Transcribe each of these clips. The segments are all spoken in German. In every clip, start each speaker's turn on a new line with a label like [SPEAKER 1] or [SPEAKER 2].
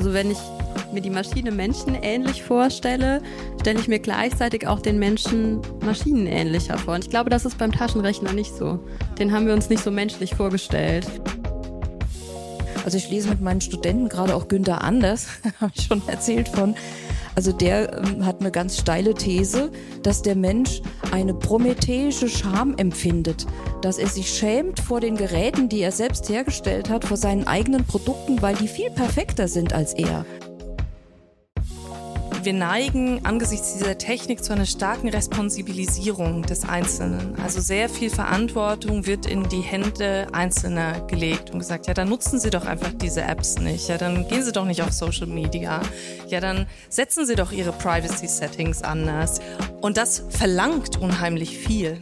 [SPEAKER 1] Also wenn ich mir die Maschine menschenähnlich vorstelle, stelle ich mir gleichzeitig auch den Menschen maschinenähnlicher vor. Und ich glaube, das ist beim Taschenrechner nicht so. Den haben wir uns nicht so menschlich vorgestellt.
[SPEAKER 2] Also ich lese mit meinen Studenten, gerade auch Günther Anders, habe ich schon erzählt von. Also der hat eine ganz steile These, dass der Mensch eine prometheische Scham empfindet. Dass er sich schämt vor den Geräten, die er selbst hergestellt hat, vor seinen eigenen Produkten, weil die viel perfekter sind als er.
[SPEAKER 3] Wir neigen angesichts dieser Technik zu einer starken Responsibilisierung des Einzelnen. Also sehr viel Verantwortung wird in die Hände Einzelner gelegt und gesagt, ja, dann nutzen Sie doch einfach diese Apps nicht. Ja, dann gehen Sie doch nicht auf Social Media. Ja, dann setzen Sie doch Ihre Privacy-Settings anders. Und das verlangt unheimlich viel.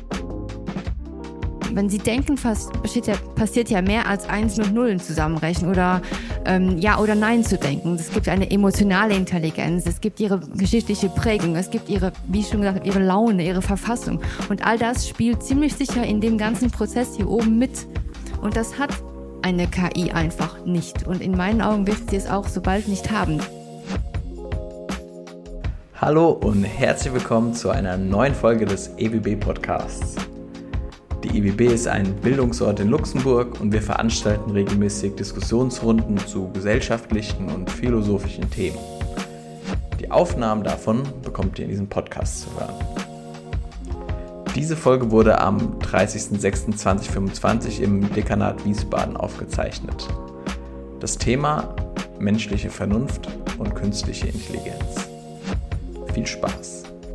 [SPEAKER 4] Wenn Sie denken, passiert ja mehr als Eins mit Nullen zusammenrechnen oder Ja oder Nein zu denken. Es gibt eine emotionale Intelligenz, es gibt Ihre geschichtliche Prägung, es gibt Ihre, wie ich schon gesagt habe, Ihre Laune, Ihre Verfassung. Und all das spielt ziemlich sicher in dem ganzen Prozess hier oben mit. Und das hat eine KI einfach nicht. Und in meinen Augen wird sie es auch so bald nicht haben.
[SPEAKER 5] Hallo und herzlich willkommen zu einer neuen Folge des EWB-Podcasts. Die EWB ist ein Bildungsort in Luxemburg und wir veranstalten regelmäßig Diskussionsrunden zu gesellschaftlichen und philosophischen Themen. Die Aufnahmen davon bekommt ihr in diesem Podcast zu hören. Diese Folge wurde am 30.06.2025 im Dekanat Wiesbaden aufgezeichnet. Das Thema: menschliche Vernunft und künstliche Intelligenz. Viel Spaß!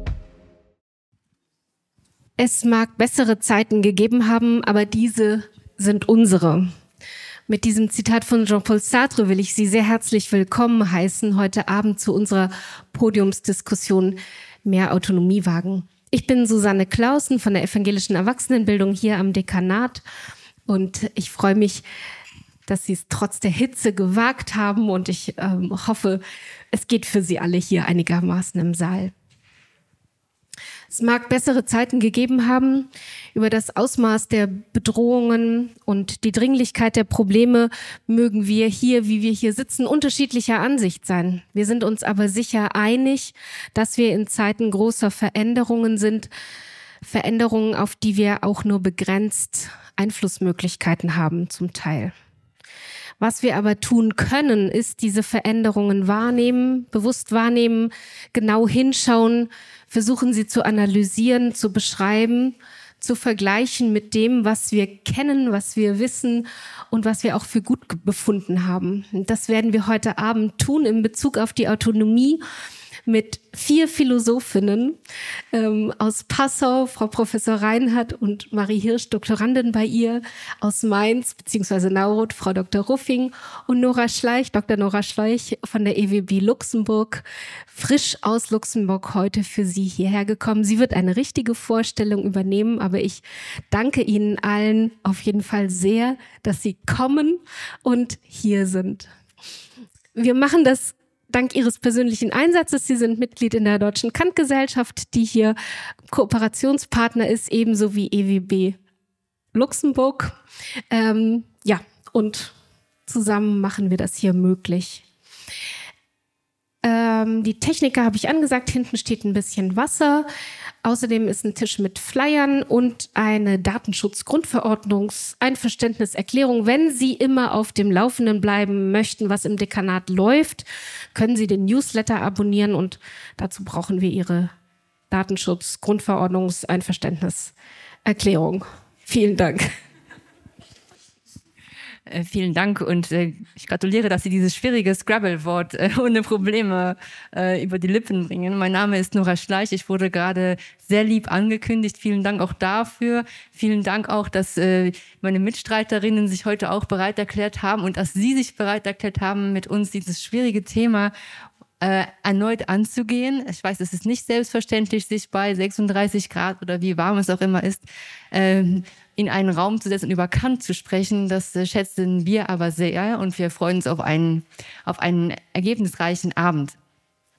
[SPEAKER 6] Es mag bessere Zeiten gegeben haben, aber diese sind unsere. Mit diesem Zitat von Jean-Paul Sartre will ich Sie sehr herzlich willkommen heißen heute Abend zu unserer Podiumsdiskussion Mehr Autonomie wagen. Ich bin Susanne Clausen von der Evangelischen Erwachsenenbildung hier am Dekanat und ich freue mich, dass Sie es trotz der Hitze gewagt haben und ich hoffe, es geht für Sie alle hier einigermaßen im Saal. Es mag bessere Zeiten gegeben haben. Über das Ausmaß der Bedrohungen und die Dringlichkeit der Probleme mögen wir hier, wie wir hier sitzen, unterschiedlicher Ansicht sein. Wir sind uns aber sicher einig, dass wir in Zeiten großer Veränderungen sind. Veränderungen, auf die wir auch nur begrenzt Einflussmöglichkeiten haben, zum Teil. Was wir aber tun können, ist diese Veränderungen wahrnehmen, bewusst wahrnehmen, genau hinschauen, versuchen sie zu analysieren, zu beschreiben, zu vergleichen mit dem, was wir kennen, was wir wissen und was wir auch für gut befunden haben. Und das werden wir heute Abend tun in Bezug auf die Autonomie mit 4 Philosophinnen aus Passau, Frau Professor Reinhardt und Marie Hirsch, Doktorandin bei ihr, aus Mainz bzw. Naurod, Frau Dr. Ruffing und Nora Schleich, Dr. Nora Schleich von der EWB Luxemburg, frisch aus Luxemburg heute für Sie hierher gekommen. Sie wird eine richtige Vorstellung übernehmen, aber ich danke Ihnen allen auf jeden Fall sehr, dass Sie kommen und hier sind. Wir machen das dank Ihres persönlichen Einsatzes. Sie sind Mitglied in der Deutschen Kant-Gesellschaft, die hier Kooperationspartner ist, ebenso wie EWB Luxemburg. Und zusammen machen wir das hier möglich. Die Techniker habe ich angesagt, hinten steht ein bisschen Wasser. Außerdem ist ein Tisch mit Flyern und eine Datenschutzgrundverordnungseinverständniserklärung. Wenn Sie immer auf dem Laufenden bleiben möchten, was im Dekanat läuft, können Sie den Newsletter abonnieren und dazu brauchen wir Ihre Datenschutzgrundverordnungseinverständniserklärung. Vielen Dank.
[SPEAKER 4] Vielen Dank und ich gratuliere, dass Sie dieses schwierige Scrabble-Wort ohne Probleme über die Lippen bringen. Mein Name ist Nora Schleich, ich wurde gerade sehr lieb angekündigt. Vielen Dank auch dafür. Vielen Dank auch, dass meine Mitstreiterinnen sich heute auch bereit erklärt haben und dass Sie sich bereit erklärt haben, mit uns dieses schwierige Thema erneut anzugehen. Ich weiß, es ist nicht selbstverständlich, sich bei 36 Grad oder wie warm es auch immer ist, in einen Raum zu setzen und über Kant zu sprechen. Das schätzen wir aber sehr und wir freuen uns auf einen ergebnisreichen Abend.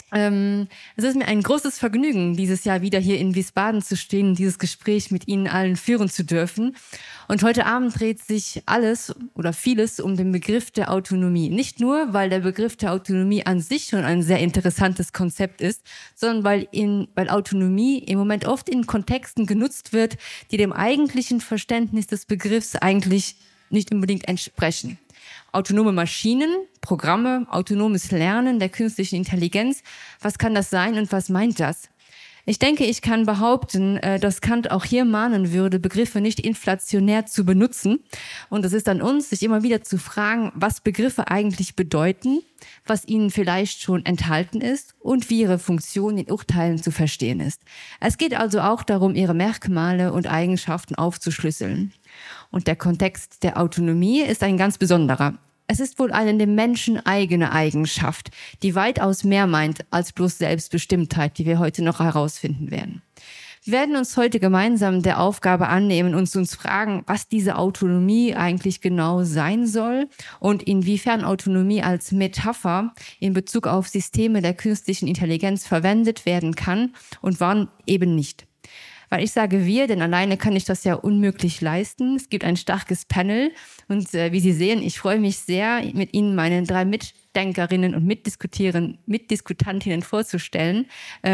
[SPEAKER 4] Es ist mir ein großes Vergnügen, dieses Jahr wieder hier in Wiesbaden zu stehen und dieses Gespräch mit Ihnen allen führen zu dürfen. Und heute Abend dreht sich alles oder vieles um den Begriff der Autonomie. Nicht nur, weil der Begriff der Autonomie an sich schon ein sehr interessantes Konzept ist, sondern weil Autonomie im Moment oft in Kontexten genutzt wird, die dem eigentlichen Verständnis des Begriffs eigentlich nicht unbedingt entsprechen. Autonome Maschinen, Programme, autonomes Lernen der künstlichen Intelligenz. Was kann das sein und was meint das? Ich denke, ich kann behaupten, dass Kant auch hier mahnen würde, Begriffe nicht inflationär zu benutzen. Und es ist an uns, sich immer wieder zu fragen, was Begriffe eigentlich bedeuten, was ihnen vielleicht schon enthalten ist und wie ihre Funktion in Urteilen zu verstehen ist. Es geht also auch darum, ihre Merkmale und Eigenschaften aufzuschlüsseln. Und der Kontext der Autonomie ist ein ganz besonderer. Es ist wohl eine dem Menschen eigene Eigenschaft, die weitaus mehr meint als bloß Selbstbestimmtheit, die wir heute noch herausfinden werden. Wir werden uns heute gemeinsam der Aufgabe annehmen und uns fragen, was diese Autonomie eigentlich genau sein soll und inwiefern Autonomie als Metapher in Bezug auf Systeme der künstlichen Intelligenz verwendet werden kann und wann eben nicht. Weil ich sage wir, denn alleine kann ich das ja unmöglich leisten. Es gibt ein starkes Panel und wie Sie sehen, ich freue mich sehr, mit Ihnen meine 3 Mitdenkerinnen und Mitdiskutantinnen vorzustellen.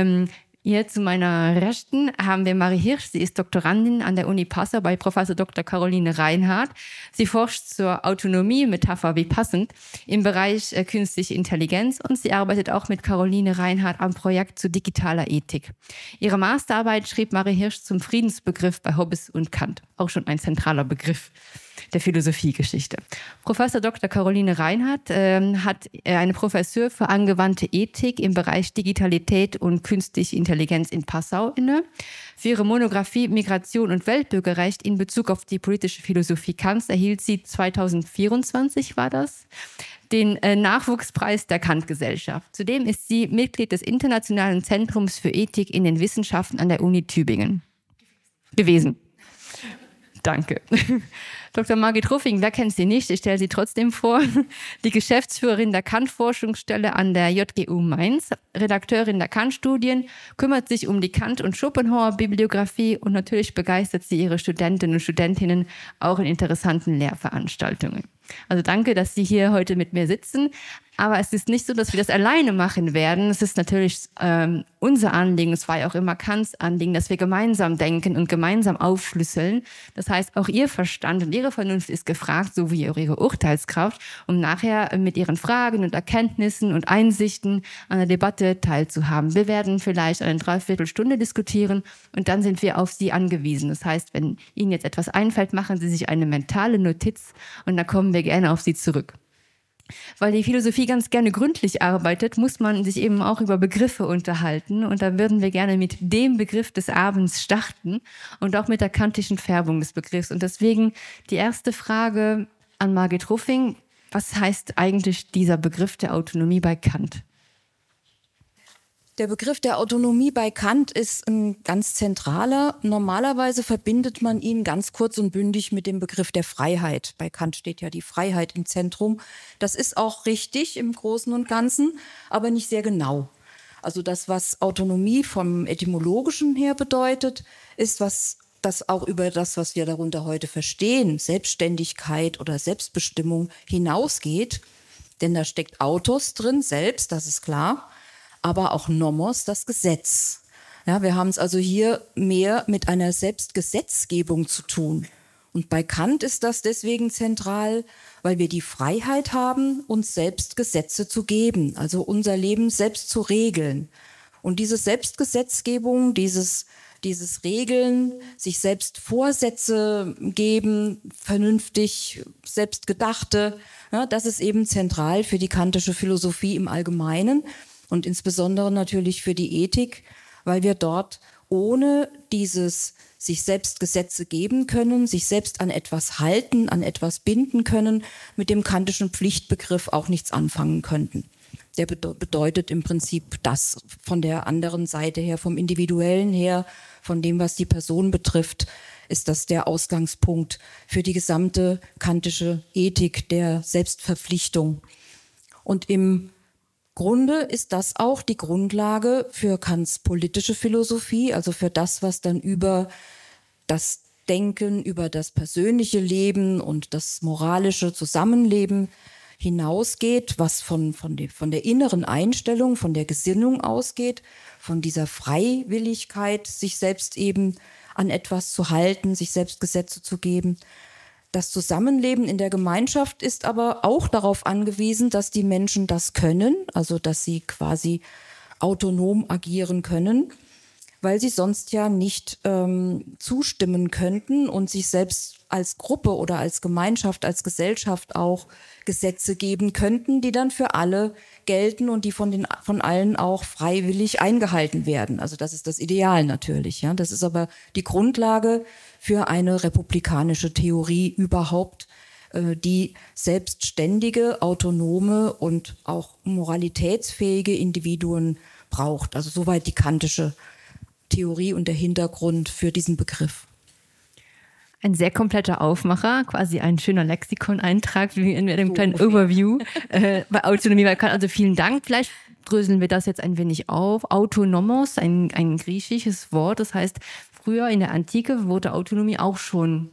[SPEAKER 4] Hier zu meiner Rechten haben wir Marie Hirsch. Sie ist Doktorandin an der Uni Passau bei Professor Dr. Caroline Reinhardt. Sie forscht zur Autonomie, Metapher wie passend, im Bereich künstliche Intelligenz und sie arbeitet auch mit Caroline Reinhardt am Projekt zu digitaler Ethik. Ihre Masterarbeit schrieb Marie Hirsch zum Friedensbegriff bei Hobbes und Kant, auch schon ein zentraler Begriff der Philosophiegeschichte. Professor Dr. Caroline Reinhardt hat eine Professur für angewandte Ethik im Bereich Digitalität und künstliche Intelligenz in Passau inne. Für ihre Monographie Migration und Weltbürgerrecht in Bezug auf die politische Philosophie Kants erhielt sie 2024, war das, den Nachwuchspreis der Kant-Gesellschaft. Zudem ist sie Mitglied des Internationalen Zentrums für Ethik in den Wissenschaften an der Uni Tübingen gewesen. Danke. Dr. Margit Ruffing, wer kennt sie nicht? Ich stelle sie trotzdem vor. Die Geschäftsführerin der Kant-Forschungsstelle an der JGU Mainz, Redakteurin der Kant-Studien, kümmert sich um die Kant- und Schopenhauer-Bibliografie und natürlich begeistert sie ihre Studentinnen und Studentinnen auch in interessanten Lehrveranstaltungen. Also danke, dass Sie hier heute mit mir sitzen. Aber es ist nicht so, dass wir das alleine machen werden. Es ist natürlich unser Anliegen, es war ja auch immer Kants Anliegen, dass wir gemeinsam denken und gemeinsam aufschlüsseln. Das heißt, auch Ihr Verstand und Ihre Vernunft ist gefragt, so wie auch Ihre Urteilskraft, um nachher mit Ihren Fragen und Erkenntnissen und Einsichten an der Debatte teilzuhaben. Wir werden vielleicht eine Dreiviertelstunde diskutieren und dann sind wir auf Sie angewiesen. Das heißt, wenn Ihnen jetzt etwas einfällt, machen Sie sich eine mentale Notiz und dann kommen wir gerne auf Sie zurück. Weil die Philosophie ganz gerne gründlich arbeitet, muss man sich eben auch über Begriffe unterhalten. Und da würden wir gerne mit dem Begriff des Abends starten und auch mit der kantischen Färbung des Begriffs. Und deswegen die erste Frage an Margit Ruffing. Was heißt eigentlich dieser Begriff der Autonomie bei Kant?
[SPEAKER 2] Der Begriff der Autonomie bei Kant ist ein ganz zentraler. Normalerweise verbindet man ihn ganz kurz und bündig mit dem Begriff der Freiheit. Bei Kant steht ja die Freiheit im Zentrum. Das ist auch richtig im Großen und Ganzen, aber nicht sehr genau. Also das, was Autonomie vom Etymologischen her bedeutet, ist, was das auch über das, was wir darunter heute verstehen, Selbstständigkeit oder Selbstbestimmung hinausgeht. Denn da steckt Autos drin, selbst, das ist klar. Aber auch Nomos, das Gesetz. Ja, wir haben es also hier mehr mit einer Selbstgesetzgebung zu tun. Und bei Kant ist das deswegen zentral, weil wir die Freiheit haben, uns selbst Gesetze zu geben, also unser Leben selbst zu regeln. Und diese Selbstgesetzgebung, dieses Regeln, sich selbst Vorsätze geben, vernünftig selbstgedachte, ja, das ist eben zentral für die kantische Philosophie im Allgemeinen. Und insbesondere natürlich für die Ethik, weil wir dort ohne dieses sich selbst Gesetze geben können, sich selbst an etwas halten, an etwas binden können, mit dem kantischen Pflichtbegriff auch nichts anfangen könnten. Der bedeutet im Prinzip das von der anderen Seite her, vom Individuellen her, von dem, was die Person betrifft, ist das der Ausgangspunkt für die gesamte kantische Ethik der Selbstverpflichtung. Und im Grunde ist das auch die Grundlage für Kants politische Philosophie, also für das, was dann über das Denken, über das persönliche Leben und das moralische Zusammenleben hinausgeht, was von der inneren Einstellung, von der Gesinnung ausgeht, von dieser Freiwilligkeit, sich selbst eben an etwas zu halten, sich selbst Gesetze zu geben. Das Zusammenleben in der Gemeinschaft ist aber auch darauf angewiesen, dass die Menschen das können, also dass sie quasi autonom agieren können, weil sie sonst ja nicht zustimmen könnten und sich selbst als Gruppe oder als Gemeinschaft, als Gesellschaft auch Gesetze geben könnten, die dann für alle gelten und die von allen auch freiwillig eingehalten werden. Also das ist das Ideal natürlich. Ja. Das ist aber die Grundlage für eine republikanische Theorie überhaupt, die selbstständige, autonome und auch moralitätsfähige Individuen braucht. Also soweit die kantische Theorie und der Hintergrund für diesen Begriff.
[SPEAKER 4] Ein sehr kompletter Aufmacher, quasi ein schöner Lexikon-Eintrag wie in einem kleinen Overview bei Autonomie. Also vielen Dank. Vielleicht dröseln wir das jetzt ein wenig auf. Autonomos, ein griechisches Wort. Das heißt, früher in der Antike war Autonomie auch schon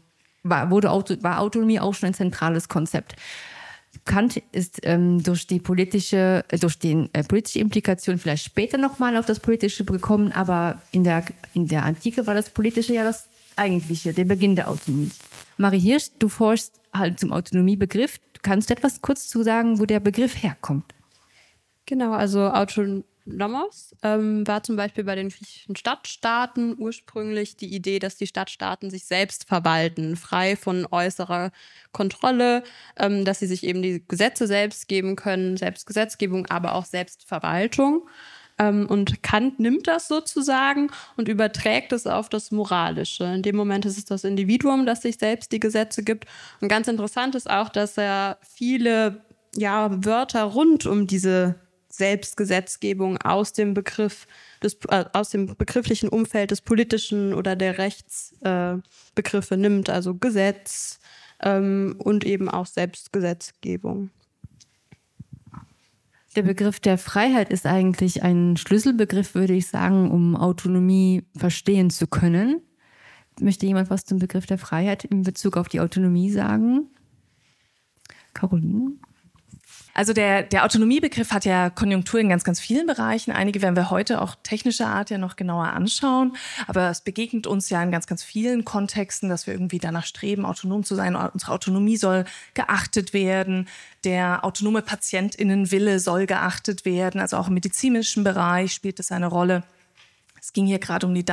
[SPEAKER 4] ein zentrales Konzept. Kant ist durch die politische Implikation vielleicht später nochmal auf das Politische gekommen, aber in der Antike war das Politische ja das Eigentliche, der Beginn der Autonomie. Marie Hirsch, du forschst halt zum Autonomiebegriff. Kannst du etwas kurz zu sagen, wo der Begriff herkommt?
[SPEAKER 1] Genau, also Autonomos war zum Beispiel bei den griechischen Stadtstaaten ursprünglich die Idee, dass die Stadtstaaten sich selbst verwalten, frei von äußerer Kontrolle, dass sie sich eben die Gesetze selbst geben können, Selbstgesetzgebung, aber auch Selbstverwaltung. Und Kant nimmt das sozusagen und überträgt es auf das Moralische. In dem Moment ist es das Individuum, das sich selbst die Gesetze gibt. Und ganz interessant ist auch, dass er viele Wörter rund um diese Selbstgesetzgebung aus dem begrifflichen Umfeld des politischen oder der Rechtsbegriffe nimmt, also Gesetz und eben auch Selbstgesetzgebung.
[SPEAKER 4] Der Begriff der Freiheit ist eigentlich ein Schlüsselbegriff, würde ich sagen, um Autonomie verstehen zu können. Möchte jemand was zum Begriff der Freiheit in Bezug auf die Autonomie sagen? Caroline?
[SPEAKER 3] Also der Autonomiebegriff hat ja Konjunktur in ganz, ganz vielen Bereichen. Einige werden wir heute auch technischer Art ja noch genauer anschauen. Aber es begegnet uns ja in ganz, ganz vielen Kontexten, dass wir irgendwie danach streben, autonom zu sein. Unsere Autonomie soll geachtet werden. Der autonome PatientInnenwille soll geachtet werden. Also auch im medizinischen Bereich spielt das eine Rolle. Es ging hier gerade um die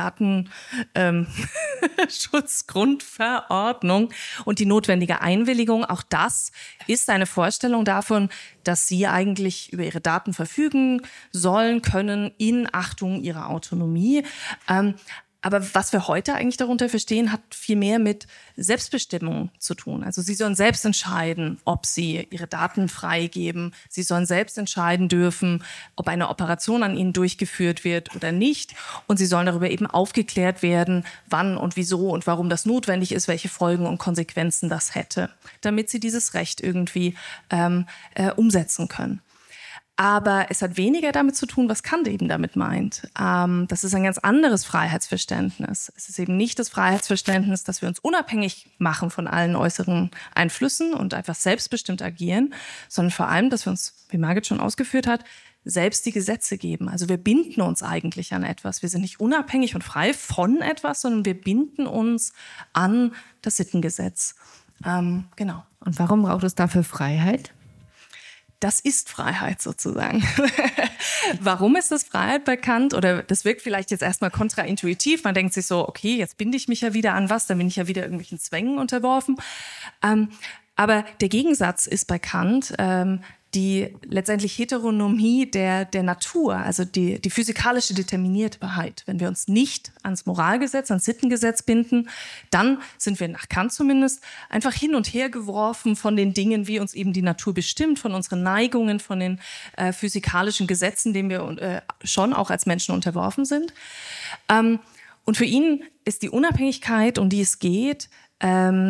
[SPEAKER 3] Datenschutzgrundverordnung und die notwendige Einwilligung. Auch das ist eine Vorstellung davon, dass Sie eigentlich über Ihre Daten verfügen sollen können in Achtung Ihrer Autonomie. Aber was wir heute eigentlich darunter verstehen, hat viel mehr mit Selbstbestimmung zu tun. Also Sie sollen selbst entscheiden, ob Sie Ihre Daten freigeben. Sie sollen selbst entscheiden dürfen, ob eine Operation an Ihnen durchgeführt wird oder nicht. Und Sie sollen darüber eben aufgeklärt werden, wann und wieso und warum das notwendig ist, welche Folgen und Konsequenzen das hätte, damit Sie dieses Recht irgendwie umsetzen können. Aber es hat weniger damit zu tun, was Kant eben damit meint. Das ist ein ganz anderes Freiheitsverständnis. Es ist eben nicht das Freiheitsverständnis, dass wir uns unabhängig machen von allen äußeren Einflüssen und einfach selbstbestimmt agieren, sondern vor allem, dass wir uns, wie Margit schon ausgeführt hat, selbst die Gesetze geben. Also wir binden uns eigentlich an etwas. Wir sind nicht unabhängig und frei von etwas, sondern wir binden uns an das Sittengesetz. Genau.
[SPEAKER 4] Und warum braucht es dafür Freiheit?
[SPEAKER 3] Das ist Freiheit sozusagen. Warum ist das Freiheit bei Kant? Oder das wirkt vielleicht jetzt erstmal kontraintuitiv. Man denkt sich so, okay, jetzt binde ich mich ja wieder an was, dann bin ich ja wieder irgendwelchen Zwängen unterworfen. Aber der Gegensatz ist bei Kant die letztendlich Heteronomie der Natur, also die physikalische Determiniertheit. Wenn wir uns nicht ans Moralgesetz, ans Sittengesetz binden, dann sind wir nach Kant zumindest einfach hin und her geworfen von den Dingen, wie uns eben die Natur bestimmt, von unseren Neigungen, von den physikalischen Gesetzen, denen wir schon auch als Menschen unterworfen sind. Und für ihn ist die Unabhängigkeit, um die es geht,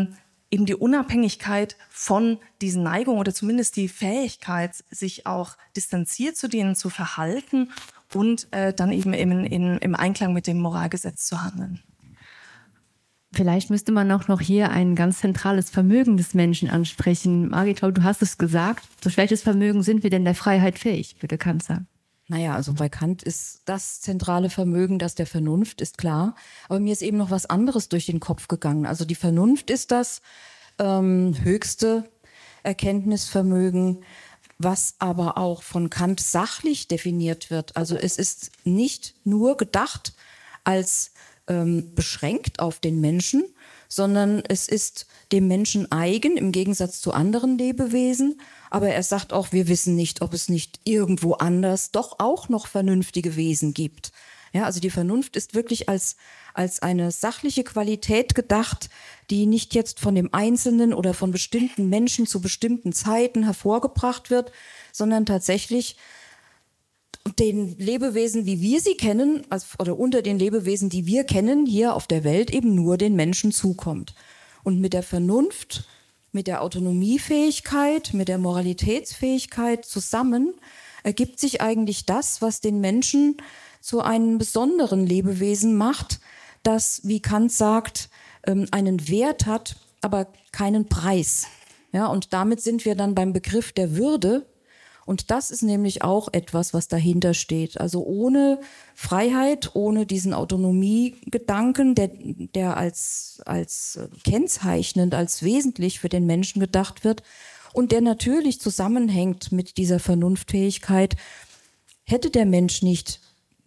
[SPEAKER 3] eben die Unabhängigkeit von diesen Neigungen oder zumindest die Fähigkeit, sich auch distanziert zu denen zu verhalten und dann eben im Einklang mit dem Moralgesetz zu handeln.
[SPEAKER 4] Vielleicht müsste man auch noch hier ein ganz zentrales Vermögen des Menschen ansprechen. Margit, du hast es gesagt. Durch welches Vermögen sind wir denn der Freiheit fähig, würde Kant sagen?
[SPEAKER 2] Naja, also bei Kant ist das zentrale Vermögen das der Vernunft, ist klar. Aber mir ist eben noch was anderes durch den Kopf gegangen. Also die Vernunft ist das höchste Erkenntnisvermögen, was aber auch von Kant sachlich definiert wird. Also es ist nicht nur gedacht als beschränkt auf den Menschen, sondern es ist dem Menschen eigen, im Gegensatz zu anderen Lebewesen. Aber er sagt auch, wir wissen nicht, ob es nicht irgendwo anders doch auch noch vernünftige Wesen gibt. Ja, also die Vernunft ist wirklich als eine sachliche Qualität gedacht, die nicht jetzt von dem Einzelnen oder von bestimmten Menschen zu bestimmten Zeiten hervorgebracht wird, sondern tatsächlich den Lebewesen, wie wir sie kennen, oder unter den Lebewesen, die wir kennen, hier auf der Welt eben nur den Menschen zukommt. Und mit der Vernunft, mit der Autonomiefähigkeit, mit der Moralitätsfähigkeit zusammen ergibt sich eigentlich das, was den Menschen zu einem besonderen Lebewesen macht, das, wie Kant sagt, einen Wert hat, aber keinen Preis. Ja, und damit sind wir dann beim Begriff der Würde. Und das ist nämlich auch etwas, was dahinter steht. Also ohne Freiheit, ohne diesen Autonomiegedanken, der als kennzeichnend, als wesentlich für den Menschen gedacht wird und der natürlich zusammenhängt mit dieser Vernunftfähigkeit, hätte der Mensch nicht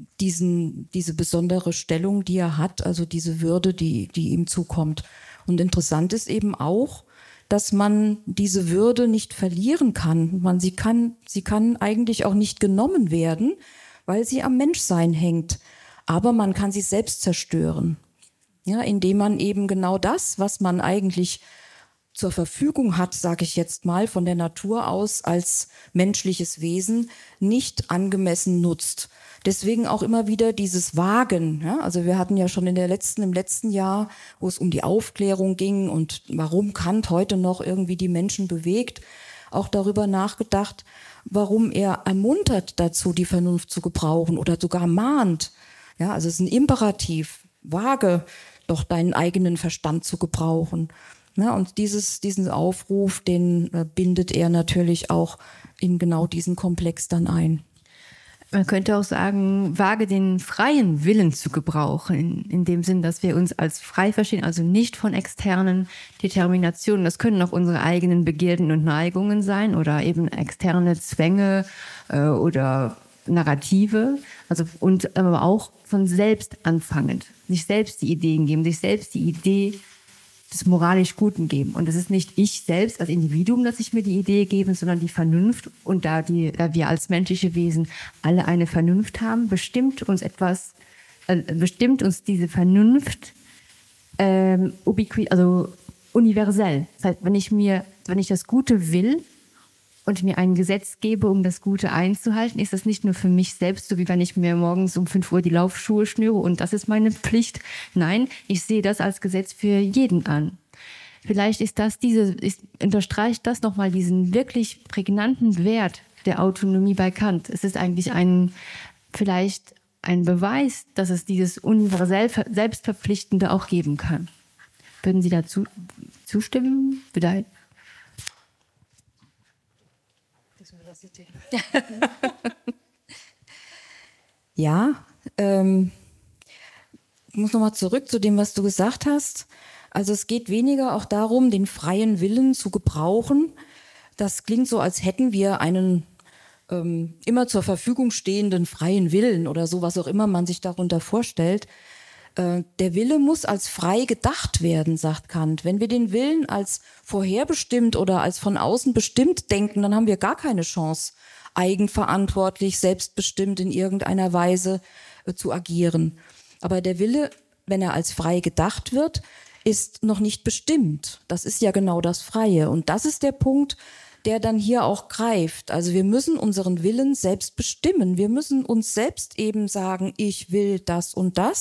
[SPEAKER 2] diese besondere Stellung, die er hat, also diese Würde, die ihm zukommt. Und interessant ist eben auch, dass man diese Würde nicht verlieren kann. Sie kann eigentlich auch nicht genommen werden, weil sie am Menschsein hängt. Aber man kann sie selbst zerstören, ja, indem man eben genau das, was man eigentlich zur Verfügung hat, sage ich jetzt mal, von der Natur aus als menschliches Wesen nicht angemessen nutzt. Deswegen auch immer wieder dieses Wagen. Ja? Also wir hatten ja schon im letzten Jahr, wo es um die Aufklärung ging und warum Kant heute noch irgendwie die Menschen bewegt, auch darüber nachgedacht, warum er ermuntert dazu, die Vernunft zu gebrauchen oder sogar mahnt. Ja, also es ist ein Imperativ, wage doch deinen eigenen Verstand zu gebrauchen. Ja, und diesen Aufruf, den bindet er natürlich auch in genau diesen Komplex dann ein.
[SPEAKER 4] Man könnte auch sagen, wage den freien Willen zu gebrauchen, in dem Sinn, dass wir uns als frei verstehen, also nicht von externen Determinationen. Das können auch unsere eigenen Begierden und Neigungen sein oder eben externe Zwänge oder Narrative, also und aber auch von selbst anfangend, sich selbst die Ideen geben, sich selbst die Idee des moralisch Guten geben. Und es ist nicht ich selbst als Individuum, dass ich mir die Idee gebe, sondern die Vernunft. Und da wir als menschliche Wesen alle eine Vernunft haben, bestimmt uns diese Vernunft also universell. Das heißt, wenn ich das Gute will und mir ein Gesetz gebe, um das Gute einzuhalten, ist das nicht nur für mich selbst, so wie wenn ich mir morgens um 5 Uhr die Laufschuhe schnüre und das ist meine Pflicht. Nein, ich sehe das als Gesetz für jeden an. Vielleicht unterstreicht das nochmal diesen wirklich prägnanten Wert der Autonomie bei Kant. Es ist eigentlich vielleicht ein Beweis, dass es dieses universell Selbstverpflichtende auch geben kann. Würden Sie dazu zustimmen? Bitte.
[SPEAKER 2] Ja, ich muss nochmal zurück zu dem, was du gesagt hast. Also es geht weniger auch darum, den freien Willen zu gebrauchen. Das klingt so, als hätten wir einen immer zur Verfügung stehenden freien Willen oder so, was auch immer man sich darunter vorstellt. Der Wille muss als frei gedacht werden, sagt Kant. Wenn wir den Willen als vorherbestimmt oder als von außen bestimmt denken, dann haben wir gar keine Chance, eigenverantwortlich, selbstbestimmt in irgendeiner Weise zu agieren. Aber der Wille, wenn er als frei gedacht wird, ist noch nicht bestimmt. Das ist ja genau das Freie. Und das ist der Punkt, der dann hier auch greift. Also wir müssen unseren Willen selbst bestimmen. Wir müssen uns selbst eben sagen, ich will das und das.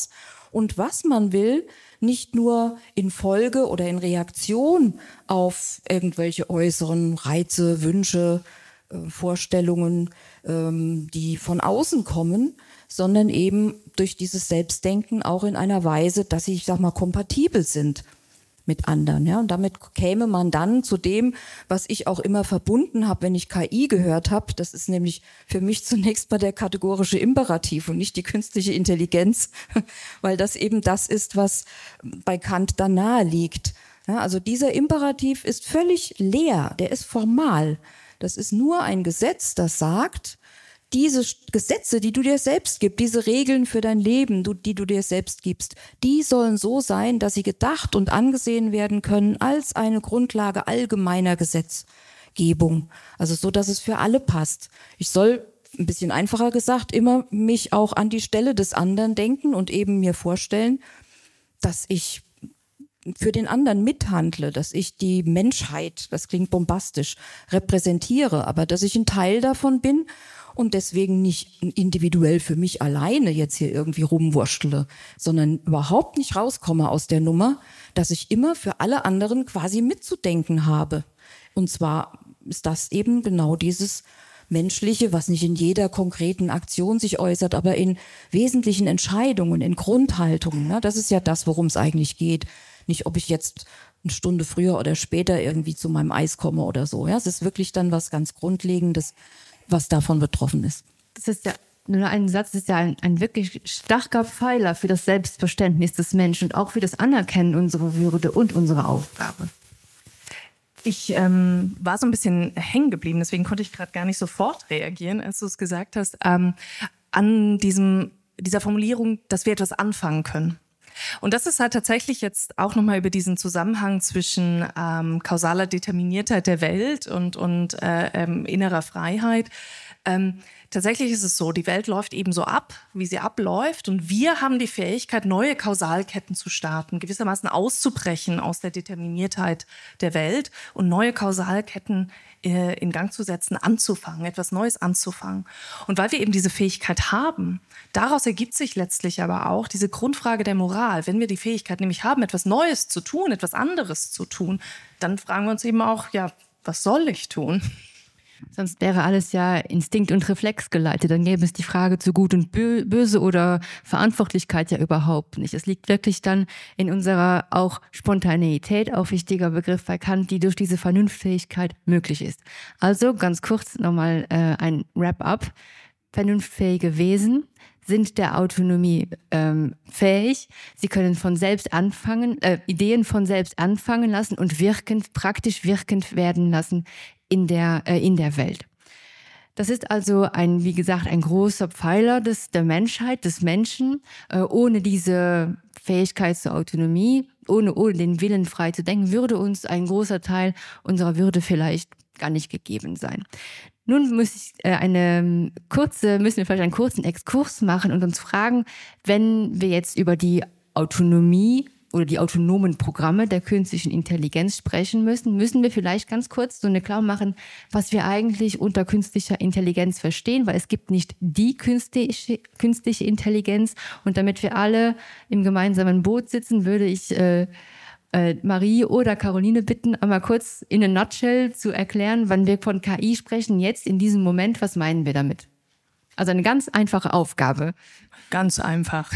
[SPEAKER 2] und was man will, nicht nur in Folge oder in Reaktion auf irgendwelche äußeren Reize, Wünsche, Vorstellungen, die von außen kommen, sondern eben durch dieses Selbstdenken auch in einer Weise, dass sie, ich sag mal, kompatibel sind mit anderen. Ja? Und damit käme man dann zu dem, was ich auch immer verbunden habe, wenn ich KI gehört habe. Das ist nämlich für mich zunächst mal der kategorische Imperativ und nicht die künstliche Intelligenz, weil das eben das ist, was bei Kant dann nahe liegt. Ja, also dieser Imperativ ist völlig leer, der ist formal. Das ist nur ein Gesetz, das sagt, diese Gesetze, die du dir selbst gibst, diese Regeln für dein Leben, die du dir selbst gibst, die sollen so sein, dass sie gedacht und angesehen werden können als eine Grundlage allgemeiner Gesetzgebung. Also so, dass es für alle passt. Ich soll, ein bisschen einfacher gesagt, immer mich auch an die Stelle des anderen denken und eben mir vorstellen, dass ich für den anderen mithandle, dass ich die Menschheit, das klingt bombastisch, repräsentiere, aber dass ich ein Teil davon bin und deswegen nicht individuell für mich alleine jetzt hier irgendwie rumwurstele, sondern überhaupt nicht rauskomme aus der Nummer, dass ich immer für alle anderen quasi mitzudenken habe. Und zwar ist das eben genau dieses Menschliche, was nicht in jeder konkreten Aktion sich äußert, aber in wesentlichen Entscheidungen, in Grundhaltungen. Ne? Das ist ja das, worum es eigentlich geht. Nicht, ob ich jetzt eine Stunde früher oder später irgendwie zu meinem Eis komme oder so. Ja? Es ist wirklich dann was ganz Grundlegendes, was davon betroffen ist.
[SPEAKER 4] Das ist ja nur ein Satz, das ist ja ein wirklich starker Pfeiler für das Selbstverständnis des Menschen und auch für das Anerkennen unserer Würde und unserer Aufgabe.
[SPEAKER 3] Ich war so ein bisschen hängen geblieben, deswegen konnte ich gerade gar nicht sofort reagieren, als du es gesagt hast, an dieser Formulierung, dass wir etwas anfangen können. Und das ist halt tatsächlich jetzt auch nochmal über diesen Zusammenhang zwischen kausaler Determiniertheit der Welt und innerer Freiheit. Tatsächlich ist es so, die Welt läuft eben so ab, wie sie abläuft, und wir haben die Fähigkeit, neue Kausalketten zu starten, gewissermaßen auszubrechen aus der Determiniertheit der Welt und neue Kausalketten in Gang zu setzen, anzufangen, etwas Neues anzufangen. Und weil wir eben diese Fähigkeit haben, daraus ergibt sich letztlich aber auch diese Grundfrage der Moral. Wenn wir die Fähigkeit nämlich haben, etwas Neues zu tun, etwas anderes zu tun, dann fragen wir uns eben auch, ja, was soll ich tun?
[SPEAKER 4] Sonst wäre alles ja Instinkt und Reflex geleitet. Dann gäbe es die Frage zu Gut und Böse oder Verantwortlichkeit ja überhaupt nicht. Es liegt wirklich dann in unserer auch Spontaneität, auch wichtiger Begriff bei Kant, die durch diese Vernunftfähigkeit möglich ist. Also ganz kurz nochmal ein Wrap-up. Vernunftfähige Wesen sind der Autonomie fähig. Sie können von selbst anfangen, Ideen von selbst anfangen lassen und praktisch wirkend werden lassen in der Welt. Das ist also wie gesagt, ein großer Pfeiler der Menschheit, des Menschen. Ohne diese Fähigkeit zur Autonomie, ohne den Willen frei zu denken, würde uns ein großer Teil unserer Würde vielleicht gar nicht gegeben sein. Nun müssen wir vielleicht einen kurzen Exkurs machen und uns fragen, wenn wir jetzt über die Autonomie oder die autonomen Programme der künstlichen Intelligenz sprechen müssen wir vielleicht ganz kurz so eine klar machen, was wir eigentlich unter künstlicher Intelligenz verstehen, weil es gibt nicht die künstliche Intelligenz. Und damit wir alle im gemeinsamen Boot sitzen, würde ich Marie oder Caroline bitten, einmal kurz in a nutshell zu erklären, wann wir von KI sprechen, jetzt in diesem Moment, was meinen wir damit? Also eine ganz einfache Aufgabe.
[SPEAKER 3] Ganz einfach.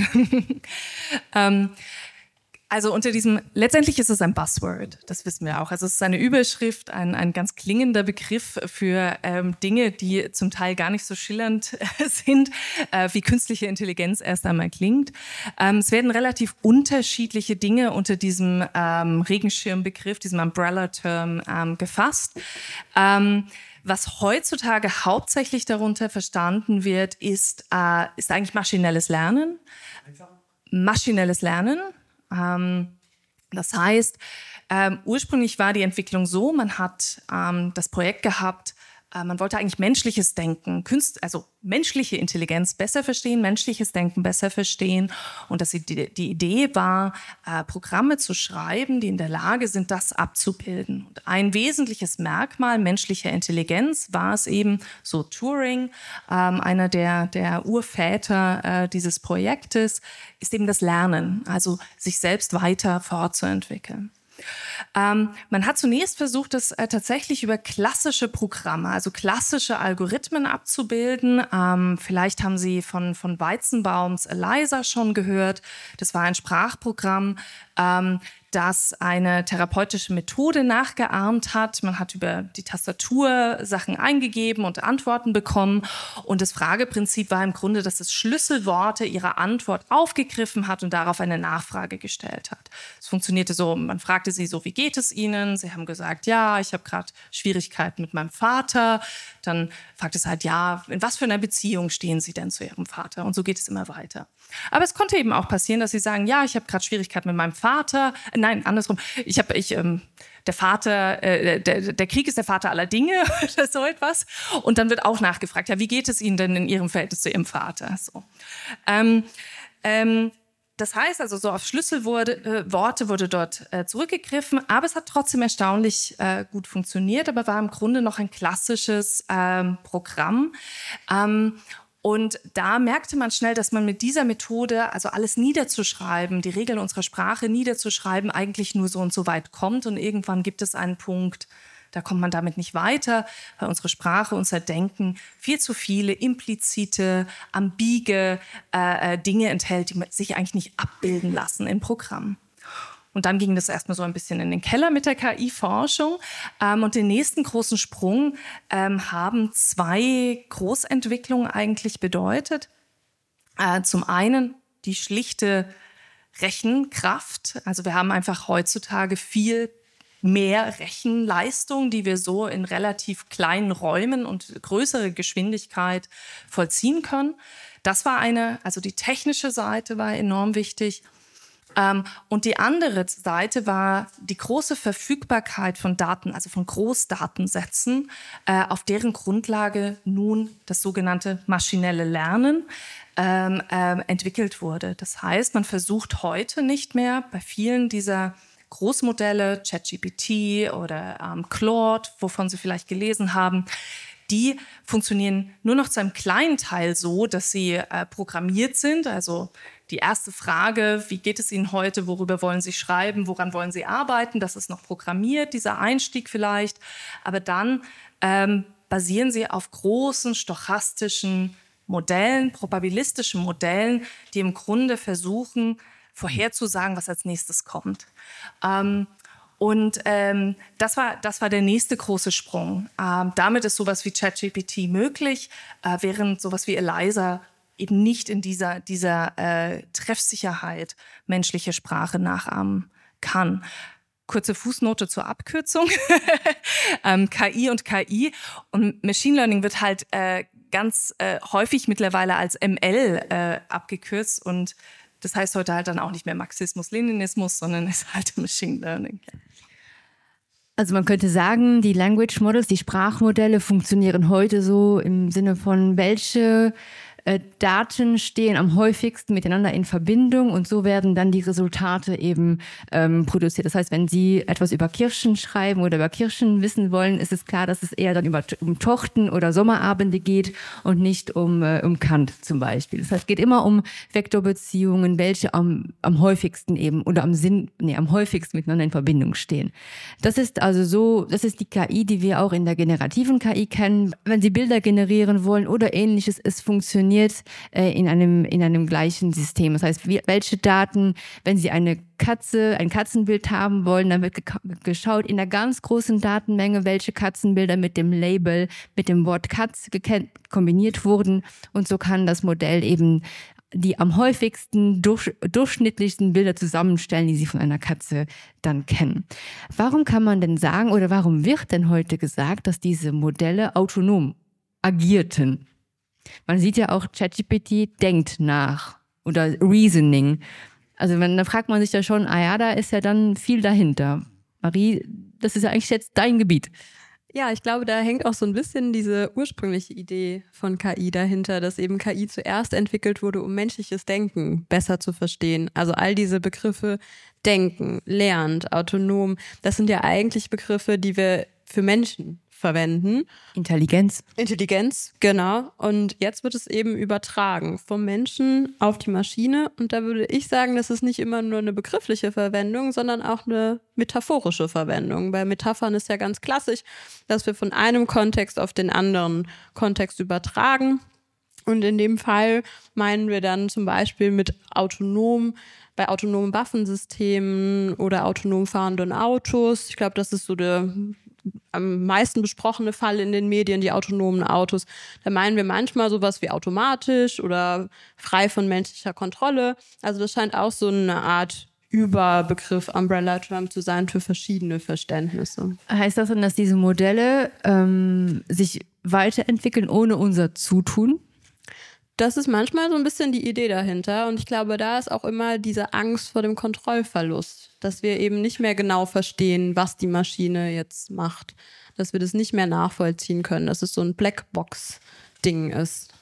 [SPEAKER 3] Also letztendlich ist es ein Buzzword, das wissen wir auch. Also es ist eine Überschrift, ein ganz klingender Begriff für Dinge, die zum Teil gar nicht so schillernd sind, wie künstliche Intelligenz erst einmal klingt. Es werden relativ unterschiedliche Dinge unter diesem Regenschirmbegriff, diesem Umbrella-Term gefasst. Was heutzutage hauptsächlich darunter verstanden wird, ist eigentlich maschinelles Lernen. Maschinelles Lernen. Das heißt, ursprünglich war die Entwicklung so, man hat das Projekt gehabt, Man wollte eigentlich menschliches Denken, also menschliche Intelligenz besser verstehen, menschliches Denken besser verstehen. Und dass die Idee war, Programme zu schreiben, die in der Lage sind, das abzubilden. Und ein wesentliches Merkmal menschlicher Intelligenz war es eben, so Turing, einer der Urväter dieses Projektes, ist eben das Lernen, also sich selbst weiter fortzuentwickeln. Man hat zunächst versucht, das tatsächlich über klassische Programme, also klassische Algorithmen abzubilden. Vielleicht haben Sie von Weizenbaums ELIZA schon gehört. Das war ein Sprachprogramm, das eine therapeutische Methode nachgeahmt hat. Man hat über die Tastatur Sachen eingegeben und Antworten bekommen. Und das Frageprinzip war im Grunde, dass es Schlüsselworte ihrer Antwort aufgegriffen hat und darauf eine Nachfrage gestellt hat. Es funktionierte so, man fragte sie so, wie geht es Ihnen? Sie haben gesagt, ja, ich habe gerade Schwierigkeiten mit meinem Vater. Dann fragt es halt, ja, in was für einer Beziehung stehen Sie denn zu Ihrem Vater? Und so geht es immer weiter. Aber es konnte eben auch passieren, dass Sie sagen, ja, ich habe gerade Schwierigkeiten mit meinem Vater. Nein, andersrum. Der Vater, der Krieg ist der Vater aller Dinge oder so etwas. Und dann wird auch nachgefragt, ja, wie geht es Ihnen denn in Ihrem Verhältnis zu Ihrem Vater? So. Das heißt also, so auf Schlüsselworte wurde dort zurückgegriffen, aber es hat trotzdem erstaunlich gut funktioniert, aber war im Grunde noch ein klassisches Programm. Und da merkte man schnell, dass man mit dieser Methode, also alles niederzuschreiben, die Regeln unserer Sprache niederzuschreiben, eigentlich nur so und so weit kommt. Und irgendwann gibt es einen Punkt, da kommt man damit nicht weiter, weil unsere Sprache, unser Denken viel zu viele implizite, ambige Dinge enthält, die sich eigentlich nicht abbilden lassen in Programmen. Und dann ging das erstmal so ein bisschen in den Keller mit der KI-Forschung. Und den nächsten großen Sprung haben zwei Großentwicklungen eigentlich bedeutet. Zum einen die schlichte Rechenkraft. Also wir haben einfach heutzutage viel mehr Rechenleistung, die wir so in relativ kleinen Räumen und größere Geschwindigkeit vollziehen können. Das war also die technische Seite war enorm wichtig. Und die andere Seite war die große Verfügbarkeit von Daten, also von Großdatensätzen, auf deren Grundlage nun das sogenannte maschinelle Lernen entwickelt wurde. Das heißt, man versucht heute nicht mehr bei vielen dieser Großmodelle, ChatGPT oder Claude, wovon Sie vielleicht gelesen haben, die funktionieren nur noch zu einem kleinen Teil so, dass sie programmiert sind. Also die erste Frage, wie geht es Ihnen heute, worüber wollen Sie schreiben, woran wollen Sie arbeiten, das ist noch programmiert, dieser Einstieg vielleicht. Aber dann basieren sie auf großen stochastischen Modellen, probabilistischen Modellen, die im Grunde versuchen, vorherzusagen, was als nächstes kommt. Das war der nächste große Sprung. Damit ist sowas wie ChatGPT möglich, während sowas wie ELIZA eben nicht in dieser Treffsicherheit menschliche Sprache nachahmen kann. Kurze Fußnote zur Abkürzung. KI und KI. Und Machine Learning wird halt ganz häufig mittlerweile als ML abgekürzt. Und das heißt heute halt dann auch nicht mehr Marxismus-Leninismus, sondern es ist halt Machine Learning.
[SPEAKER 4] Also man könnte sagen, die Language Models, die Sprachmodelle funktionieren heute so im Sinne von, welche Daten stehen am häufigsten miteinander in Verbindung und so werden dann die Resultate eben produziert. Das heißt, wenn Sie etwas über Kirschen schreiben oder über Kirschen wissen wollen, ist es klar, dass es eher dann um Tochten oder Sommerabende geht und nicht um Kant zum Beispiel. Das heißt, es geht immer um Vektorbeziehungen, welche am häufigsten eben oder am häufigsten miteinander in Verbindung stehen. Das ist also so, das ist die KI, die wir auch in der generativen KI kennen. Wenn Sie Bilder generieren wollen oder Ähnliches, es funktioniert in einem gleichen System. Das heißt, welche Daten, wenn Sie ein Katzenbild haben wollen, dann wird geschaut in der ganz großen Datenmenge, welche Katzenbilder mit dem Label, mit dem Wort Katz kombiniert wurden. Und so kann das Modell eben die am häufigsten durchschnittlichsten Bilder zusammenstellen, die Sie von einer Katze dann kennen. Warum kann man denn sagen oder warum wird denn heute gesagt, dass diese Modelle autonom agierten? Man sieht ja auch, ChatGPT denkt nach oder Reasoning. Also da fragt man sich ja schon, da ist ja dann viel dahinter. Marie, das ist ja eigentlich jetzt dein Gebiet.
[SPEAKER 1] Ja, ich glaube, da hängt auch so ein bisschen diese ursprüngliche Idee von KI dahinter, dass eben KI zuerst entwickelt wurde, um menschliches Denken besser zu verstehen. Also all diese Begriffe denken, lernt, autonom, das sind ja eigentlich Begriffe, die wir für Menschen verwenden.
[SPEAKER 4] Intelligenz.
[SPEAKER 1] Intelligenz, genau. Und jetzt wird es eben übertragen vom Menschen auf die Maschine. Und da würde ich sagen, das ist nicht immer nur eine begriffliche Verwendung, sondern auch eine metaphorische Verwendung. Bei Metaphern ist ja ganz klassisch, dass wir von einem Kontext auf den anderen Kontext übertragen. Und in dem Fall meinen wir dann zum Beispiel mit bei autonomen Waffensystemen oder autonom fahrenden Autos. Ich glaube, das ist so der am meisten besprochene Fall in den Medien, die autonomen Autos. Da meinen wir manchmal sowas wie automatisch oder frei von menschlicher Kontrolle. Also das scheint auch so eine Art Überbegriff, Umbrella-Term zu sein für verschiedene Verständnisse.
[SPEAKER 4] Heißt das dann, dass diese Modelle sich weiterentwickeln ohne unser Zutun?
[SPEAKER 1] Das ist manchmal so ein bisschen die Idee dahinter. Und ich glaube, da ist auch immer diese Angst vor dem Kontrollverlust, dass wir eben nicht mehr genau verstehen, was die Maschine jetzt macht, dass wir das nicht mehr nachvollziehen können, dass es so ein Blackbox-Ding ist.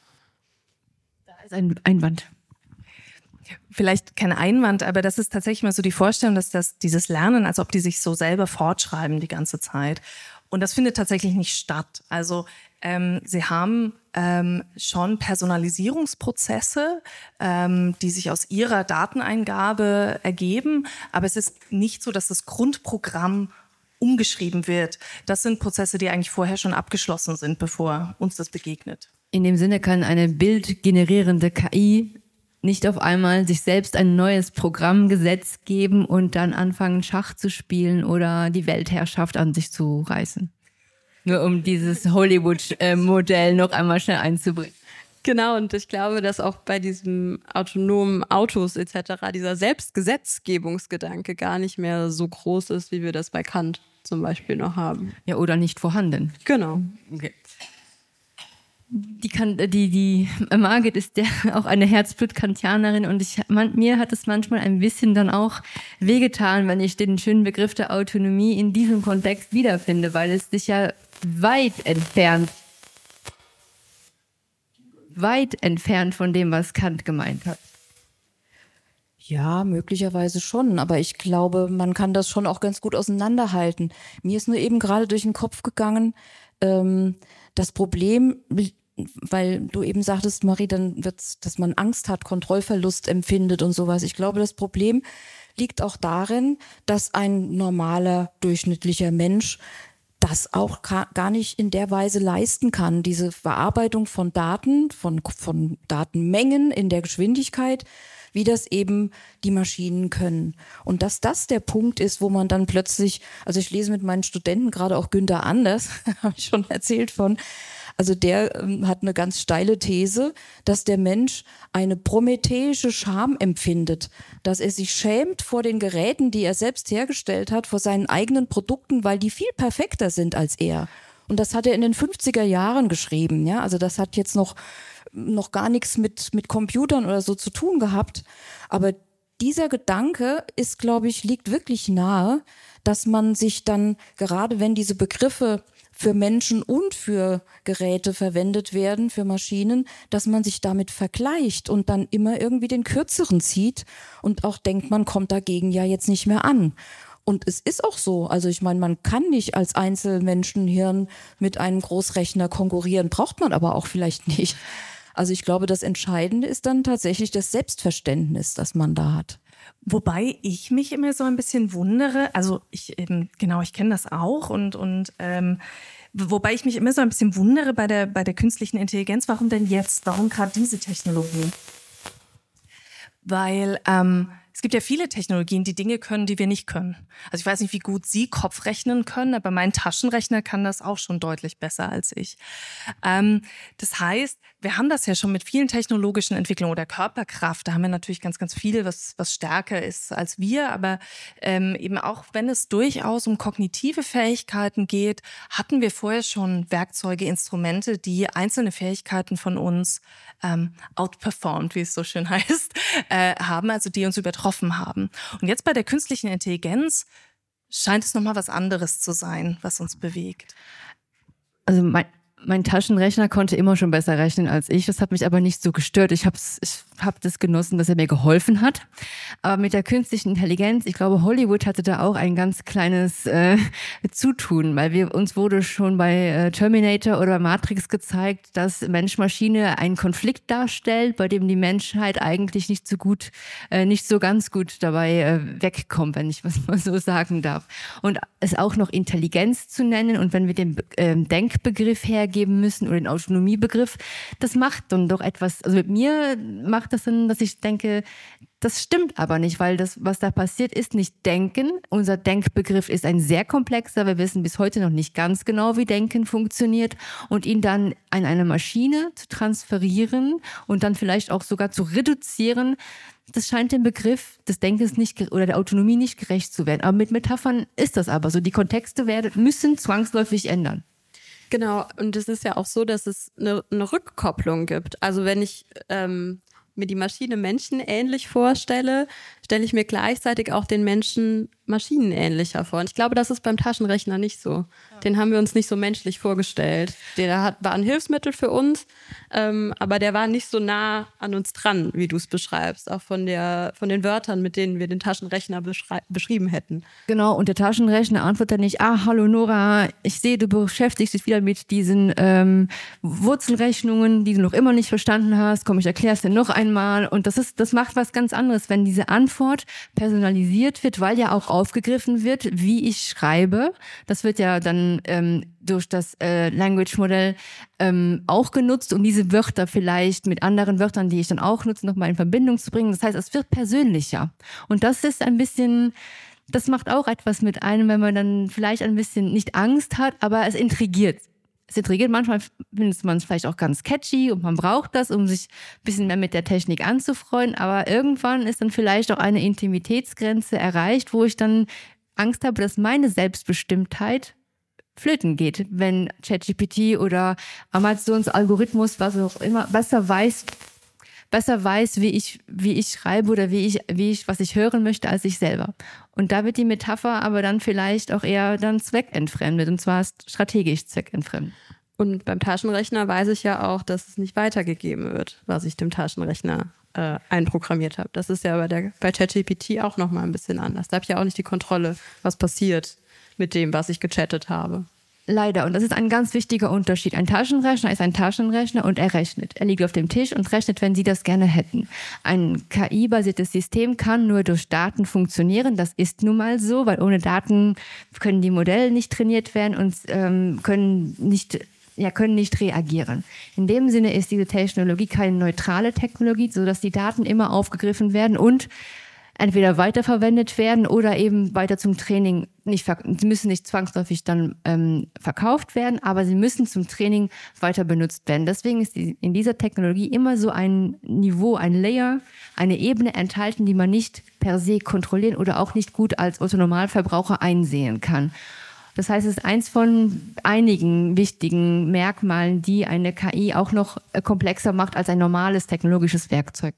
[SPEAKER 4] Da ist ein Einwand.
[SPEAKER 3] Vielleicht kein Einwand, aber das ist tatsächlich mal so die Vorstellung, dass dieses Lernen, als ob die sich so selber fortschreiben die ganze Zeit. Und das findet tatsächlich nicht statt. Also sie haben schon Personalisierungsprozesse, die sich aus ihrer Dateneingabe ergeben, aber es ist nicht so, dass das Grundprogramm umgeschrieben wird. Das sind Prozesse, die eigentlich vorher schon abgeschlossen sind, bevor uns das begegnet.
[SPEAKER 4] In dem Sinne kann eine bildgenerierende KI nicht auf einmal sich selbst ein neues Programmgesetz geben und dann anfangen, Schach zu spielen oder die Weltherrschaft an sich zu reißen. Nur um dieses Hollywood-Modell noch einmal schnell einzubringen.
[SPEAKER 1] Genau, und ich glaube, dass auch bei diesem autonomen Autos etc. dieser Selbstgesetzgebungsgedanke gar nicht mehr so groß ist, wie wir das bei Kant zum Beispiel noch haben.
[SPEAKER 4] Ja, oder nicht vorhanden.
[SPEAKER 1] Genau.
[SPEAKER 4] Okay. Die Margit ist ja auch eine Herzblut-Kantianerin und mir hat es manchmal ein bisschen dann auch wehgetan, wenn ich den schönen Begriff der Autonomie in diesem Kontext wiederfinde, weil es sich ja weit entfernt von dem, was Kant gemeint hat.
[SPEAKER 2] Ja, möglicherweise schon, aber ich glaube, man kann das schon auch ganz gut auseinanderhalten. Mir ist nur eben gerade durch den Kopf gegangen, das Problem, weil du eben sagtest, Marie, dann wird's, dass man Angst hat, Kontrollverlust empfindet und sowas. Ich glaube, das Problem liegt auch darin, dass ein normaler, durchschnittlicher Mensch das auch gar nicht in der Weise leisten kann. Diese Verarbeitung von Daten, von Datenmengen in der Geschwindigkeit, wie das eben die Maschinen können. Und dass das der Punkt ist, wo man dann plötzlich, also ich lese mit meinen Studenten gerade auch Günther Anders, habe ich schon erzählt von, also der hat eine ganz steile These, dass der Mensch eine prometheische Scham empfindet, dass er sich schämt vor den Geräten, die er selbst hergestellt hat, vor seinen eigenen Produkten, weil die viel perfekter sind als er. Und das hat er in den 50er Jahren geschrieben, ja, also das hat jetzt noch gar nichts mit Computern oder so zu tun gehabt, aber dieser Gedanke ist, glaube ich, liegt wirklich nahe, dass man sich dann, gerade wenn diese Begriffe für Menschen und für Geräte verwendet werden, für Maschinen, dass man sich damit vergleicht und dann immer irgendwie den Kürzeren zieht und auch denkt, man kommt dagegen ja jetzt nicht mehr an. Und es ist auch so, also ich meine, man kann nicht als Einzelmenschenhirn mit einem Großrechner konkurrieren, braucht man aber auch vielleicht nicht. Also ich glaube, das Entscheidende ist dann tatsächlich das Selbstverständnis, das man da hat.
[SPEAKER 3] Wobei ich mich immer so ein bisschen wundere, also ich kenne das auch und wobei ich mich immer so ein bisschen wundere bei der künstlichen Intelligenz, warum denn jetzt, warum gerade diese Technologie? Weil es gibt ja viele Technologien, die Dinge können, die wir nicht können. Also ich weiß nicht, wie gut Sie Kopf rechnen können, aber mein Taschenrechner kann das auch schon deutlich besser als ich. Das heißt, wir haben das ja schon mit vielen technologischen Entwicklungen oder Körperkraft. Da haben wir natürlich ganz, ganz viel, was stärker ist als wir. Aber eben auch, wenn es durchaus um kognitive Fähigkeiten geht, hatten wir vorher schon Werkzeuge, Instrumente, die einzelne Fähigkeiten von uns outperformed, wie es so schön heißt, haben, also die uns übertroffen haben. Und jetzt bei der künstlichen Intelligenz scheint es nochmal was anderes zu sein, was uns bewegt.
[SPEAKER 4] Also mein Taschenrechner konnte immer schon besser rechnen als ich. Das hat mich aber nicht so gestört. Ich hab das genossen, dass er mir geholfen hat. Aber mit der künstlichen Intelligenz, ich glaube, Hollywood hatte da auch ein ganz kleines Zutun, weil uns wurde schon bei Terminator oder Matrix gezeigt, dass Mensch-Maschine einen Konflikt darstellt, bei dem die Menschheit eigentlich nicht so ganz gut dabei wegkommt, wenn ich was mal so sagen darf. Und es auch noch Intelligenz zu nennen und wenn wir den Denkbegriff hergeben müssen oder den Autonomiebegriff, das macht dann doch etwas, also mit mir macht das dann, dass ich denke, das stimmt aber nicht, weil das, was da passiert, ist nicht Denken. Unser Denkbegriff ist ein sehr komplexer. Wir wissen bis heute noch nicht ganz genau, wie Denken funktioniert. Und ihn dann an eine Maschine zu transferieren und dann vielleicht auch sogar zu reduzieren, das scheint dem Begriff des Denkens nicht oder der Autonomie nicht gerecht zu werden. Aber mit Metaphern ist das aber so. Die Kontexte müssen zwangsläufig ändern.
[SPEAKER 1] Genau, und es ist ja auch so, dass es eine Rückkopplung gibt. Also wenn ich mir die Maschine menschenähnlich vorstelle, stelle ich mir gleichzeitig auch den Menschen maschinenähnlicher vor. Und ich glaube, das ist beim Taschenrechner nicht so. Den haben wir uns nicht so menschlich vorgestellt. Der war ein Hilfsmittel für uns, aber der war nicht so nah an uns dran, wie du es beschreibst. Auch von den Wörtern, mit denen wir den Taschenrechner beschrieben hätten.
[SPEAKER 4] Genau, und der Taschenrechner antwortet nicht, hallo Nora, ich sehe, du beschäftigst dich wieder mit diesen Wurzelrechnungen, die du noch immer nicht verstanden hast. Komm, ich erkläre es dir noch einmal. Und das macht was ganz anderes, wenn diese Antwort personalisiert wird, weil ja auch aufgegriffen wird, wie ich schreibe. Das wird ja dann durch das Language-Modell auch genutzt, um diese Wörter vielleicht mit anderen Wörtern, die ich dann auch nutze, nochmal in Verbindung zu bringen. Das heißt, es wird persönlicher. Und das ist ein bisschen, das macht auch etwas mit einem, wenn man dann vielleicht ein bisschen nicht Angst hat, aber es intrigiert. Manchmal findet man es vielleicht auch ganz catchy und man braucht das, um sich ein bisschen mehr mit der Technik anzufreunden, aber irgendwann ist dann vielleicht auch eine Intimitätsgrenze erreicht, wo ich dann Angst habe, dass meine Selbstbestimmtheit flöten geht, wenn ChatGPT oder Amazons Algorithmus, was auch immer, besser weiß, wie ich schreibe oder was ich hören möchte als ich selber. Und da wird die Metapher aber dann vielleicht auch eher dann zweckentfremdet, und zwar strategisch zweckentfremdet.
[SPEAKER 1] Und beim Taschenrechner weiß ich ja auch, dass es nicht weitergegeben wird, was ich dem Taschenrechner einprogrammiert habe. Das ist ja bei ChatGPT auch nochmal ein bisschen anders. Da habe ich ja auch nicht die Kontrolle, was passiert mit dem, was ich gechattet habe.
[SPEAKER 4] Leider. Und das ist ein ganz wichtiger Unterschied. Ein Taschenrechner ist ein Taschenrechner und er rechnet. Er liegt auf dem Tisch und rechnet, wenn Sie das gerne hätten. Ein KI-basiertes System kann nur durch Daten funktionieren. Das ist nun mal so, weil ohne Daten können die Modelle nicht trainiert werden und können nicht reagieren. In dem Sinne ist diese Technologie keine neutrale Technologie, sodass die Daten immer aufgegriffen werden und entweder weiterverwendet werden oder eben weiter zum Training sie müssen nicht zwangsläufig dann verkauft werden, aber sie müssen zum Training weiter benutzt werden. Deswegen ist in dieser Technologie immer so ein Niveau, ein Layer, eine Ebene enthalten, die man nicht per se kontrollieren oder auch nicht gut als Otto-Normalverbraucher einsehen kann. Das heißt, es ist eins von einigen wichtigen Merkmalen, die eine KI auch noch komplexer macht als ein normales technologisches Werkzeug.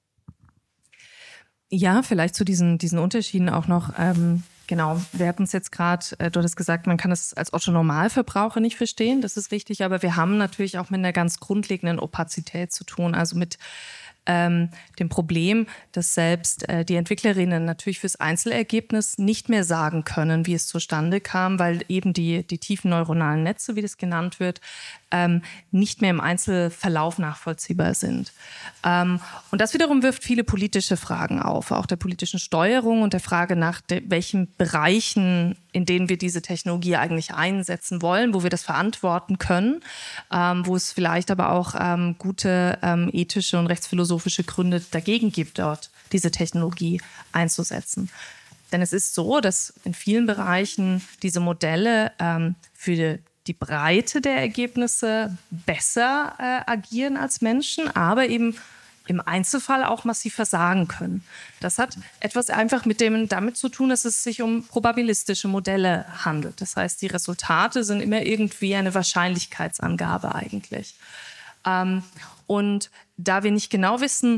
[SPEAKER 3] Ja, vielleicht zu diesen Unterschieden auch noch. Genau, wir hatten es jetzt gerade, du hattest gesagt, man kann es als Otto-Normalverbraucher nicht verstehen, das ist richtig, aber wir haben natürlich auch mit einer ganz grundlegenden Opazität zu tun, also mit dem Problem, dass selbst die Entwicklerinnen natürlich fürs Einzelergebnis nicht mehr sagen können, wie es zustande kam, weil eben die tiefen neuronalen Netze, wie das genannt wird, nicht mehr im Einzelverlauf nachvollziehbar sind. Und das wiederum wirft viele politische Fragen auf, auch der politischen Steuerung und der Frage nach welchen Bereichen, in denen wir diese Technologie eigentlich einsetzen wollen, wo wir das verantworten können, wo es vielleicht aber auch gute ethische und rechtsphilosophische Gründe dagegen gibt, dort diese Technologie einzusetzen. Denn es ist so, dass in vielen Bereichen diese Modelle für die Breite der Ergebnisse besser agieren als Menschen, aber eben im Einzelfall auch massiv versagen können. Das hat etwas einfach damit zu tun, dass es sich um probabilistische Modelle handelt. Das heißt, die Resultate sind immer irgendwie eine Wahrscheinlichkeitsangabe eigentlich. Und da wir nicht genau wissen,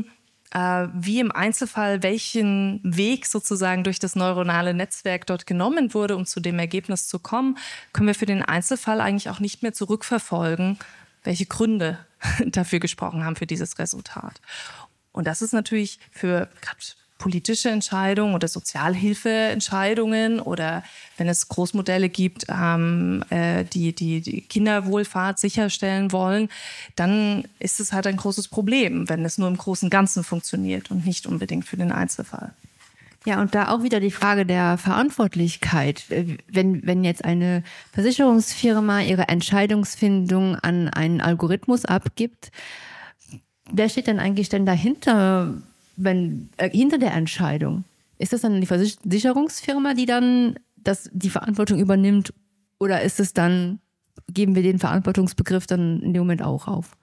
[SPEAKER 3] wie im Einzelfall welchen Weg sozusagen durch das neuronale Netzwerk dort genommen wurde, um zu dem Ergebnis zu kommen, können wir für den Einzelfall eigentlich auch nicht mehr zurückverfolgen, welche Gründe dafür gesprochen haben für dieses Resultat. Und das ist natürlich für gerade politische Entscheidungen oder Sozialhilfeentscheidungen oder wenn es Großmodelle gibt, die Kinderwohlfahrt sicherstellen wollen, dann ist es halt ein großes Problem, wenn es nur im großen Ganzen funktioniert und nicht unbedingt für den Einzelfall.
[SPEAKER 4] Ja, und da auch wieder die Frage der Verantwortlichkeit. Wenn jetzt eine Versicherungsfirma ihre Entscheidungsfindung an einen Algorithmus abgibt, wer steht denn eigentlich dahinter? Hinter der Entscheidung? Ist das dann die Versicherungsfirma, die dann die Verantwortung übernimmt, oder ist es dann, geben wir den Verantwortungsbegriff dann in dem Moment auch auf?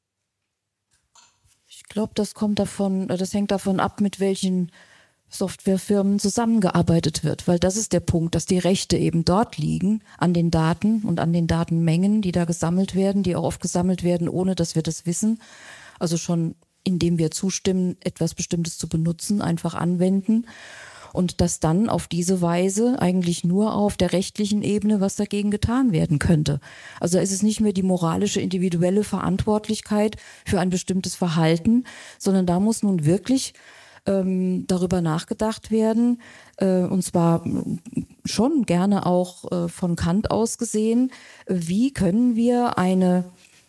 [SPEAKER 2] Ich glaube, das hängt davon ab, mit welchen Softwarefirmen zusammengearbeitet wird, weil das ist der Punkt, dass die Rechte eben dort liegen, an den Daten und an den Datenmengen, die da gesammelt werden, die auch oft gesammelt werden, ohne dass wir das wissen. Also schon indem wir zustimmen, etwas Bestimmtes zu benutzen, einfach anwenden und dass dann auf diese Weise eigentlich nur auf der rechtlichen Ebene was dagegen getan werden könnte. Also ist es nicht mehr die moralische, individuelle Verantwortlichkeit für ein bestimmtes Verhalten, sondern da muss nun wirklich darüber nachgedacht werden, und zwar schon gerne auch von Kant aus gesehen, wie können wir eine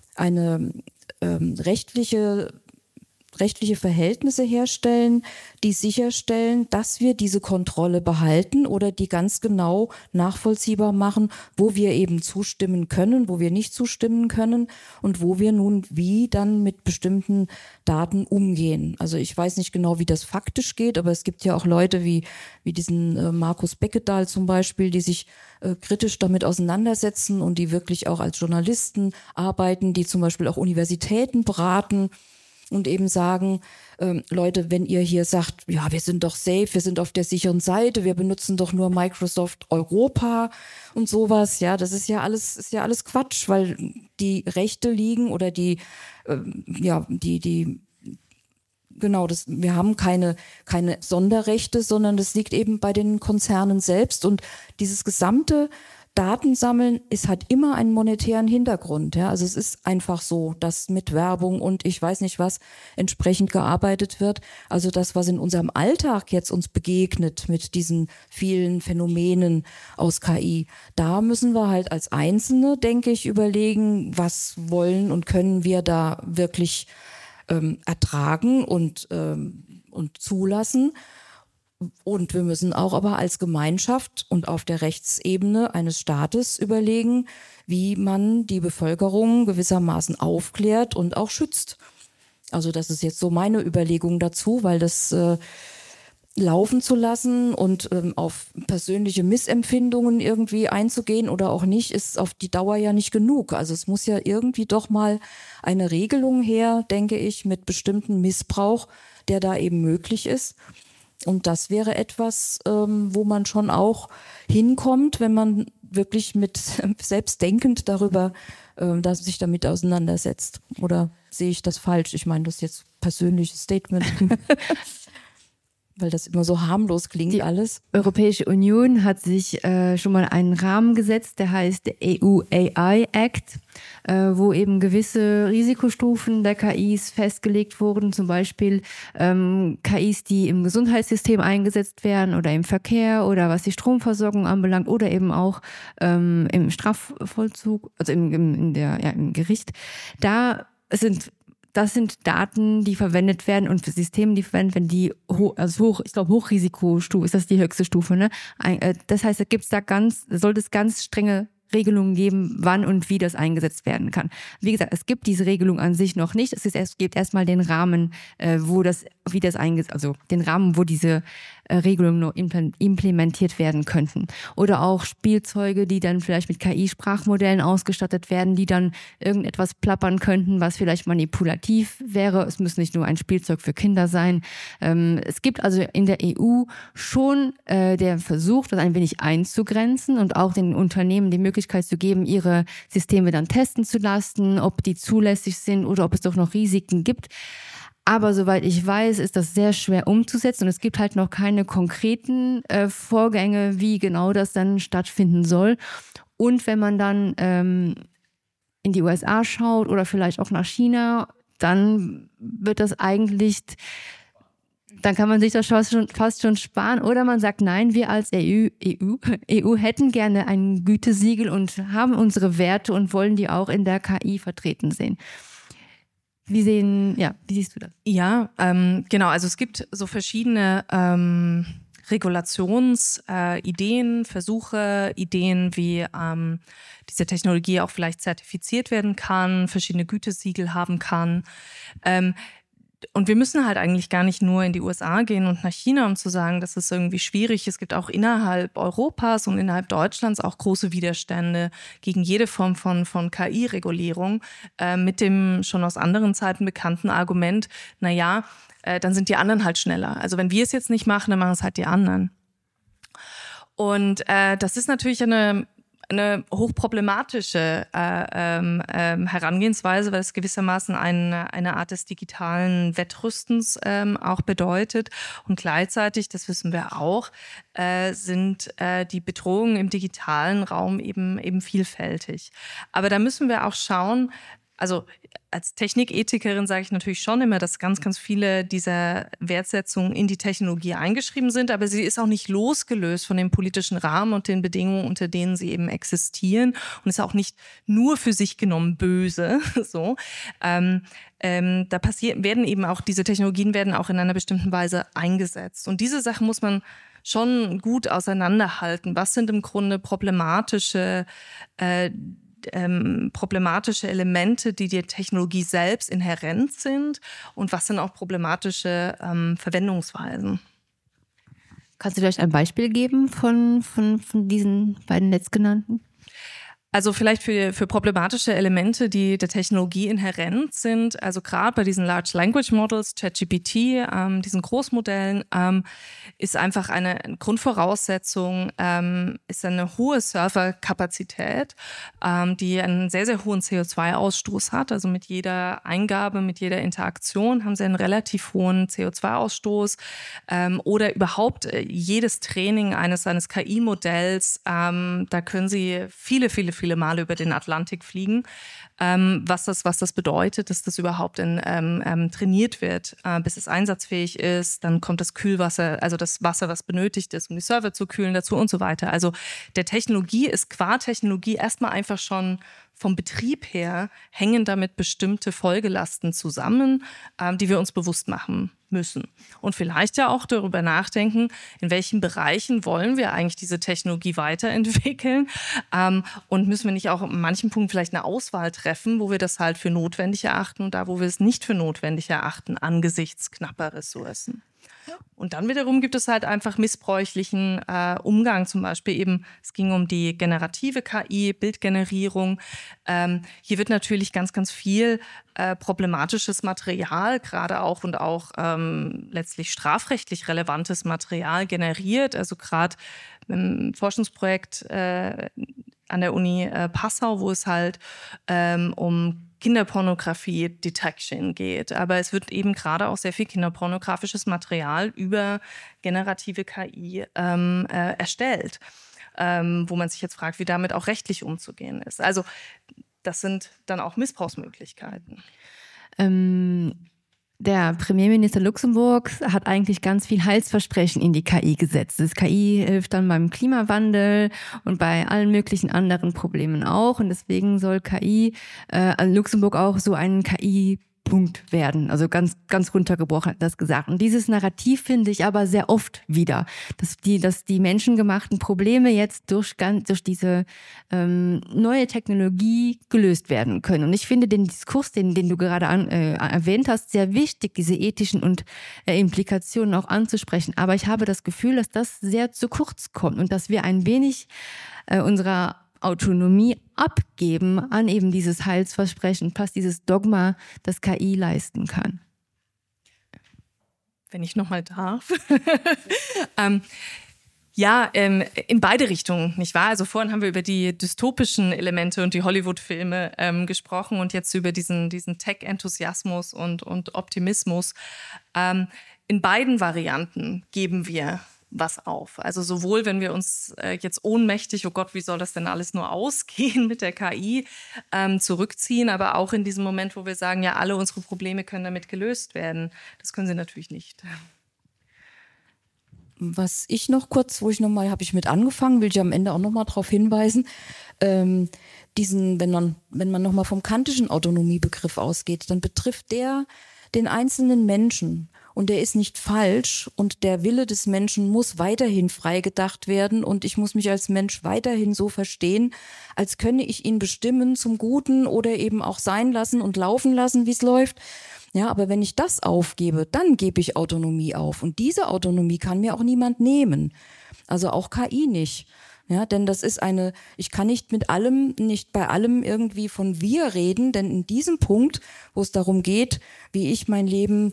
[SPEAKER 2] rechtliche Verhältnisse herstellen, die sicherstellen, dass wir diese Kontrolle behalten oder die ganz genau nachvollziehbar machen, wo wir eben zustimmen können, wo wir nicht zustimmen können und wo wir nun wie dann mit bestimmten Daten umgehen. Also ich weiß nicht genau, wie das faktisch geht, aber es gibt ja auch Leute wie diesen Markus Beckedahl zum Beispiel, die sich kritisch damit auseinandersetzen und die wirklich auch als Journalisten arbeiten, die zum Beispiel auch Universitäten beraten und eben sagen, Leute, wenn ihr hier sagt, ja, wir sind doch safe, wir sind auf der sicheren Seite, wir benutzen doch nur Microsoft Europa und sowas, ja, das ist ja alles Quatsch, weil die Rechte liegen oder wir haben keine Sonderrechte, sondern das liegt eben bei den Konzernen selbst und dieses gesamte Datensammeln hat immer einen monetären Hintergrund. Ja? Also es ist einfach so, dass mit Werbung und ich weiß nicht was entsprechend gearbeitet wird. Also das, was in unserem Alltag jetzt uns begegnet mit diesen vielen Phänomenen aus KI, da müssen wir halt als Einzelne, denke ich, überlegen, was wollen und können wir da wirklich ertragen und zulassen. Und wir müssen auch aber als Gemeinschaft und auf der Rechtsebene eines Staates überlegen, wie man die Bevölkerung gewissermaßen aufklärt und auch schützt. Also das ist jetzt so meine Überlegung dazu, weil das laufen zu lassen und auf persönliche Missempfindungen irgendwie einzugehen oder auch nicht, ist auf die Dauer ja nicht genug. Also es muss ja irgendwie doch mal eine Regelung her, denke ich, mit bestimmten Missbrauch, der da eben möglich ist. Und das wäre etwas, wo man schon auch hinkommt, wenn man wirklich mit selbstdenkend darüber, dass sich damit auseinandersetzt. Oder sehe ich das falsch? Ich meine, das ist jetzt ein persönliches Statement. Weil das immer so harmlos klingt alles.
[SPEAKER 4] Die Europäische Union hat sich schon mal einen Rahmen gesetzt, der heißt EU AI Act, wo eben gewisse Risikostufen der KIs festgelegt wurden, zum Beispiel KIs, die im Gesundheitssystem eingesetzt werden oder im Verkehr oder was die Stromversorgung anbelangt oder eben auch im Strafvollzug, also im Gericht. Das sind Daten, die verwendet werden und für Systeme, die verwendet werden, die Hochrisikostufe, ist das die höchste Stufe, ne? Das heißt, sollte es ganz strenge Regelungen geben, wann und wie das eingesetzt werden kann. Wie gesagt, es gibt diese Regelung an sich noch nicht. Es gibt erstmal den Rahmen, wo diese Regelungen nur implementiert werden könnten. Oder auch Spielzeuge, die dann vielleicht mit KI-Sprachmodellen ausgestattet werden, die dann irgendetwas plappern könnten, was vielleicht manipulativ wäre. Es muss nicht nur ein Spielzeug für Kinder sein. Es gibt also in der EU schon der Versuch, das ein wenig einzugrenzen und auch den Unternehmen die Möglichkeit zu geben, ihre Systeme dann testen zu lassen, ob die zulässig sind oder ob es doch noch Risiken gibt. Aber soweit ich weiß, ist das sehr schwer umzusetzen und es gibt halt noch keine konkreten Vorgänge, wie genau das dann stattfinden soll. Und wenn man dann in die USA schaut oder vielleicht auch nach China, dann wird das eigentlich, dann kann man sich das fast schon sparen. Oder man sagt, nein, wir als EU hätten gerne ein Gütesiegel und haben unsere Werte und wollen die auch in der KI vertreten sehen. Wie siehst du das?
[SPEAKER 3] Ja, genau. Also es gibt so verschiedene Regulationsideen, Versuche, Ideen, wie diese Technologie auch vielleicht zertifiziert werden kann, verschiedene Gütesiegel haben kann. Und wir müssen halt eigentlich gar nicht nur in die USA gehen und nach China, um zu sagen, das ist irgendwie schwierig. Es gibt auch innerhalb Europas und innerhalb Deutschlands auch große Widerstände gegen jede Form von KI-Regulierung mit dem schon aus anderen Zeiten bekannten Argument, dann sind die anderen halt schneller. Also wenn wir es jetzt nicht machen, dann machen es halt die anderen. Und das ist natürlich eine hochproblematische Herangehensweise, weil es gewissermaßen eine Art des digitalen Wettrüstens auch bedeutet. Und gleichzeitig, das wissen wir auch, sind die Bedrohungen im digitalen Raum eben vielfältig. Aber da müssen wir auch schauen, also als Technikethikerin sage ich natürlich schon immer, dass ganz, ganz viele dieser Wertsetzungen in die Technologie eingeschrieben sind, aber sie ist auch nicht losgelöst von dem politischen Rahmen und den Bedingungen, unter denen sie eben existieren und ist auch nicht nur für sich genommen böse. So, werden eben auch diese Technologien werden auch in einer bestimmten Weise eingesetzt und diese Sachen muss man schon gut auseinanderhalten. Was sind im Grunde problematische Elemente, die der Technologie selbst inhärent sind und was sind auch problematische Verwendungsweisen.
[SPEAKER 4] Kannst du vielleicht ein Beispiel geben von diesen beiden letztgenannten?
[SPEAKER 3] Also vielleicht für problematische Elemente, die der Technologie inhärent sind, also gerade bei diesen Large Language Models, ChatGPT, diesen Großmodellen, ist einfach eine Grundvoraussetzung, ist eine hohe Serverkapazität, die einen sehr, sehr hohen CO2-Ausstoß hat. Also mit jeder Eingabe, mit jeder Interaktion haben sie einen relativ hohen CO2-Ausstoß oder überhaupt jedes Training eines KI-Modells, da können sie viele Male über den Atlantik fliegen. Was das bedeutet, dass das überhaupt trainiert wird, bis es einsatzfähig ist. Dann kommt das Kühlwasser, also das Wasser, was benötigt ist, um die Server zu kühlen, dazu und so weiter. Also der Technologie ist qua Technologie erstmal einfach schon vom Betrieb her hängen damit bestimmte Folgelasten zusammen, die wir uns bewusst machen müssen. Und vielleicht ja auch darüber nachdenken, in welchen Bereichen wollen wir eigentlich diese Technologie weiterentwickeln und müssen wir nicht auch in manchen Punkten vielleicht eine Auswahl treffen, wo wir das halt für notwendig erachten und da, wo wir es nicht für notwendig erachten, angesichts knapper Ressourcen. Und dann wiederum gibt es halt einfach missbräuchlichen Umgang, zum Beispiel eben, es ging um die generative KI, Bildgenerierung. Hier wird natürlich ganz, ganz viel problematisches Material, gerade auch und auch letztlich strafrechtlich relevantes Material generiert. Also gerade im Forschungsprojekt an der Uni Passau, wo es halt um Kinderpornografie-Detection geht. Aber es wird eben gerade auch sehr viel kinderpornografisches Material über generative KI erstellt, wo man sich jetzt fragt, wie damit auch rechtlich umzugehen ist. Also das sind dann auch Missbrauchsmöglichkeiten.
[SPEAKER 4] Der Premierminister Luxemburgs hat eigentlich ganz viel Heilsversprechen in die KI gesetzt. Das KI hilft dann beim Klimawandel und bei allen möglichen anderen Problemen auch. Und deswegen soll KI Luxemburg auch so einen KI-Punkt werden. Also ganz, ganz runtergebrochen hat das gesagt. Und dieses Narrativ finde ich aber sehr oft wieder, dass die menschengemachten Probleme jetzt durch diese neue Technologie gelöst werden können. Und ich finde den Diskurs, den du gerade erwähnt hast, sehr wichtig, diese ethischen und Implikationen auch anzusprechen. Aber ich habe das Gefühl, dass das sehr zu kurz kommt und dass wir ein wenig unserer Autonomie abgeben an eben dieses Heilsversprechen, plus dieses Dogma, das KI leisten kann.
[SPEAKER 3] Wenn ich nochmal darf. Ja, in beide Richtungen, nicht wahr? Also vorhin haben wir über die dystopischen Elemente und die Hollywood-Filme gesprochen und jetzt über diesen Tech-Enthusiasmus und Optimismus. In beiden Varianten geben wir was auf. Also sowohl, wenn wir uns jetzt ohnmächtig, oh Gott, wie soll das denn alles nur ausgehen mit der KI, zurückziehen, aber auch in diesem Moment, wo wir sagen, ja, alle unsere Probleme können damit gelöst werden. Das können sie natürlich nicht.
[SPEAKER 2] Was ich noch kurz, habe ich mit angefangen, will ich am Ende auch nochmal darauf hinweisen, wenn man nochmal vom kantischen Autonomiebegriff ausgeht, dann betrifft der den einzelnen Menschen und der ist nicht falsch und der Wille des Menschen muss weiterhin frei gedacht werden und ich muss mich als Mensch weiterhin so verstehen, als könne ich ihn bestimmen zum Guten oder eben auch sein lassen und laufen lassen, wie es läuft. Ja, aber wenn ich das aufgebe, dann gebe ich Autonomie auf. Und diese Autonomie kann mir auch niemand nehmen. Also auch KI nicht. Ja, denn das ist ich kann nicht bei allem irgendwie von wir reden, denn in diesem Punkt, wo es darum geht, wie ich mein Leben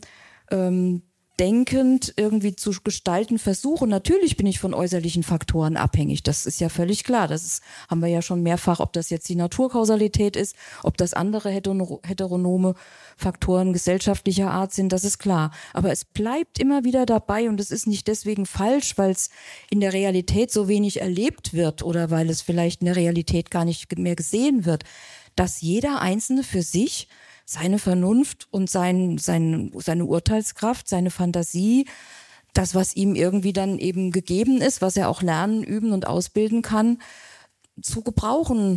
[SPEAKER 2] denkend irgendwie zu gestalten versuche. Natürlich bin ich von äußerlichen Faktoren abhängig. Das ist ja völlig klar. Haben wir ja schon mehrfach, ob das jetzt die Naturkausalität ist, ob das andere heteronome Faktoren gesellschaftlicher Art sind, das ist klar. Aber es bleibt immer wieder dabei und es ist nicht deswegen falsch, weil es in der Realität so wenig erlebt wird oder weil es vielleicht in der Realität gar nicht mehr gesehen wird, dass jeder Einzelne für sich seine Vernunft und seine Urteilskraft, seine Fantasie, das, was ihm irgendwie dann eben gegeben ist, was er auch lernen, üben und ausbilden kann, zu gebrauchen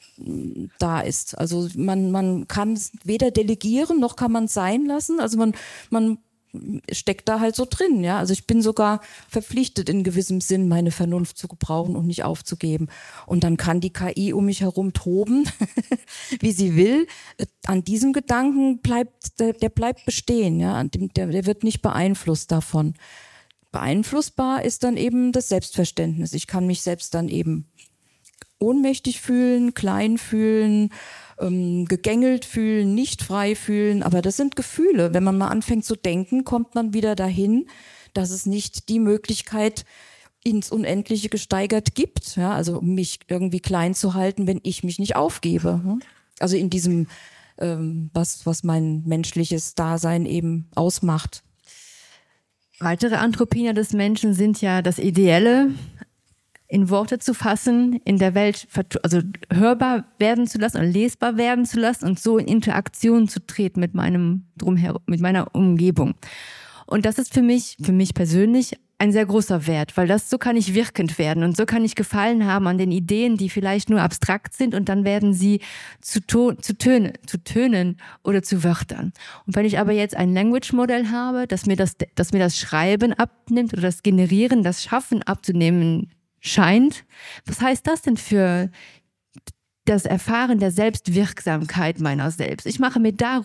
[SPEAKER 2] da ist. Also man kann es weder delegieren, noch kann man es sein lassen. Also man steckt da halt so drin, ja. Also ich bin sogar verpflichtet, in gewissem Sinn meine Vernunft zu gebrauchen und nicht aufzugeben. Und dann kann die KI um mich herum toben, wie sie will. An diesem Gedanken der bleibt bestehen, ja. Der wird nicht beeinflusst davon. Beeinflussbar ist dann eben das Selbstverständnis. Ich kann mich selbst dann eben ohnmächtig fühlen, klein fühlen, gegängelt fühlen, nicht frei fühlen. Aber das sind Gefühle. Wenn man mal anfängt zu denken, kommt man wieder dahin, dass es nicht die Möglichkeit ins Unendliche gesteigert gibt. Ja, also mich irgendwie klein zu halten, wenn ich mich nicht aufgebe. Also in diesem, was mein menschliches Dasein eben ausmacht.
[SPEAKER 4] Weitere Anthropiner des Menschen sind ja das Ideelle in Worte zu fassen, in der Welt also hörbar werden zu lassen und lesbar werden zu lassen und so in Interaktion zu treten mit meinem Drumherum, mit meiner Umgebung. Und das ist für mich persönlich ein sehr großer Wert, weil so kann ich wirkend werden und so kann ich Gefallen haben an den Ideen, die vielleicht nur abstrakt sind und dann werden sie zu Tönen oder zu Wörtern. Und wenn ich aber jetzt ein Language-Modell habe, dass mir das Schreiben abnimmt oder das Generieren, das Schaffen abzunehmen scheint, was heißt das denn für das Erfahren der Selbstwirksamkeit meiner selbst? Ich mache mir da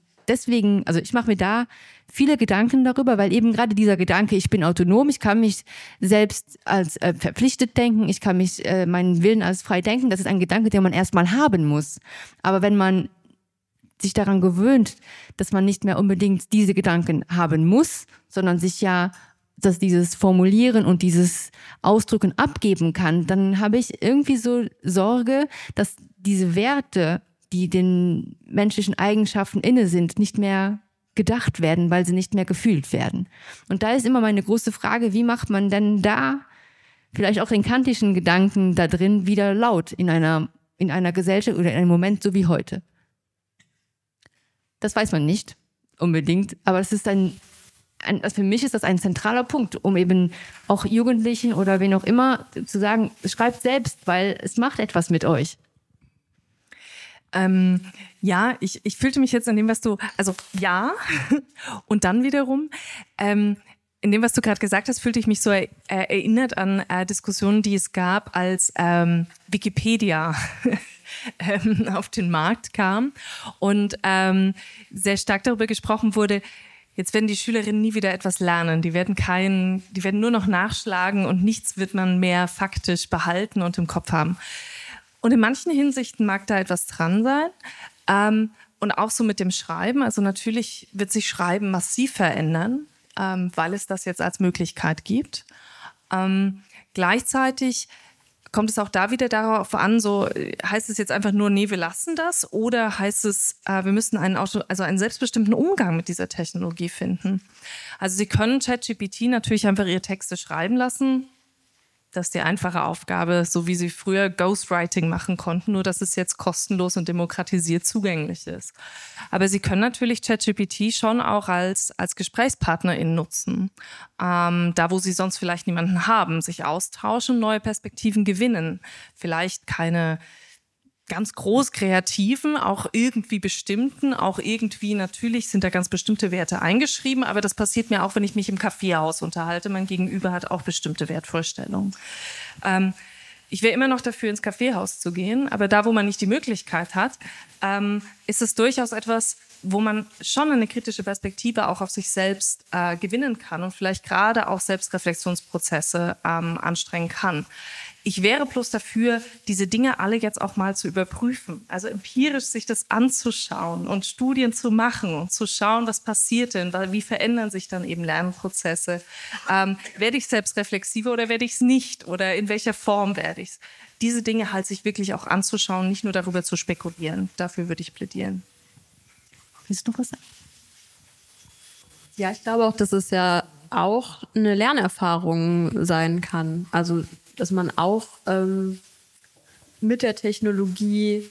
[SPEAKER 4] viele Gedanken darüber, weil eben gerade dieser Gedanke, ich bin autonom, ich kann mich selbst als verpflichtet denken, ich kann mich meinen Willen als frei denken, das ist ein Gedanke, den man erstmal haben muss. Aber wenn man sich daran gewöhnt, dass man nicht mehr unbedingt diese Gedanken haben muss, sondern sich dass dieses Formulieren und dieses Ausdrücken abgeben kann, dann habe ich irgendwie so Sorge, dass diese Werte, die den menschlichen Eigenschaften inne sind, nicht mehr gedacht werden, weil sie nicht mehr gefühlt werden. Und da ist immer meine große Frage, wie macht man denn da vielleicht auch den kantischen Gedanken da drin wieder laut in einer Gesellschaft oder in einem Moment so wie heute? Das weiß man nicht unbedingt, aber es ist für mich ist das ein zentraler Punkt, um eben auch Jugendlichen oder wen auch immer zu sagen, schreibt selbst, weil es macht etwas mit euch.
[SPEAKER 3] Ja, ich fühlte mich jetzt in dem, was du, also ja, und dann wiederum, in dem, was du gerade gesagt hast, fühlte ich mich so erinnert an Diskussionen, die es gab, als Wikipedia auf den Markt kam und sehr stark darüber gesprochen wurde, jetzt werden die Schülerinnen nie wieder etwas lernen. Die werden nur noch nachschlagen und nichts wird man mehr faktisch behalten und im Kopf haben. Und in manchen Hinsichten mag da etwas dran sein. Und auch so mit dem Schreiben. Also natürlich wird sich Schreiben massiv verändern, weil es das jetzt als Möglichkeit gibt. Gleichzeitig kommt es auch da wieder darauf an, so heißt es jetzt einfach nur, nee, wir lassen das, oder heißt es, wir müssen einen selbstbestimmten Umgang mit dieser Technologie finden. Also Sie können ChatGPT natürlich einfach Ihre Texte schreiben lassen. Das ist die einfache Aufgabe, so wie Sie früher Ghostwriting machen konnten, nur dass es jetzt kostenlos und demokratisiert zugänglich ist. Aber Sie können natürlich ChatGPT schon auch als GesprächspartnerInnen nutzen. Da, wo Sie sonst vielleicht niemanden haben, sich austauschen, neue Perspektiven gewinnen. Vielleicht keine ganz groß kreativen, auch irgendwie bestimmten, auch irgendwie natürlich sind da ganz bestimmte Werte eingeschrieben, aber das passiert mir auch, wenn ich mich im Kaffeehaus unterhalte. Mein Gegenüber hat auch bestimmte Wertvorstellungen. Ich wäre immer noch dafür, ins Kaffeehaus zu gehen, aber da, wo man nicht die Möglichkeit hat, ist es durchaus etwas, wo man schon eine kritische Perspektive auch auf sich selbst gewinnen kann und vielleicht gerade auch Selbstreflexionsprozesse anstrengen kann. Ich wäre bloß dafür, diese Dinge alle jetzt auch mal zu überprüfen, also empirisch sich das anzuschauen und Studien zu machen und zu schauen, was passiert denn, wie verändern sich dann eben Lernprozesse. Werde ich selbst reflexiver oder werde ich es nicht oder in welcher Form werde ich es? Diese Dinge halt sich wirklich auch anzuschauen, nicht nur darüber zu spekulieren. Dafür würde ich plädieren.
[SPEAKER 4] Willst du noch was sagen?
[SPEAKER 1] Ja, ich glaube auch, dass es ja auch eine Lernerfahrung sein kann. Also dass man auch mit der Technologie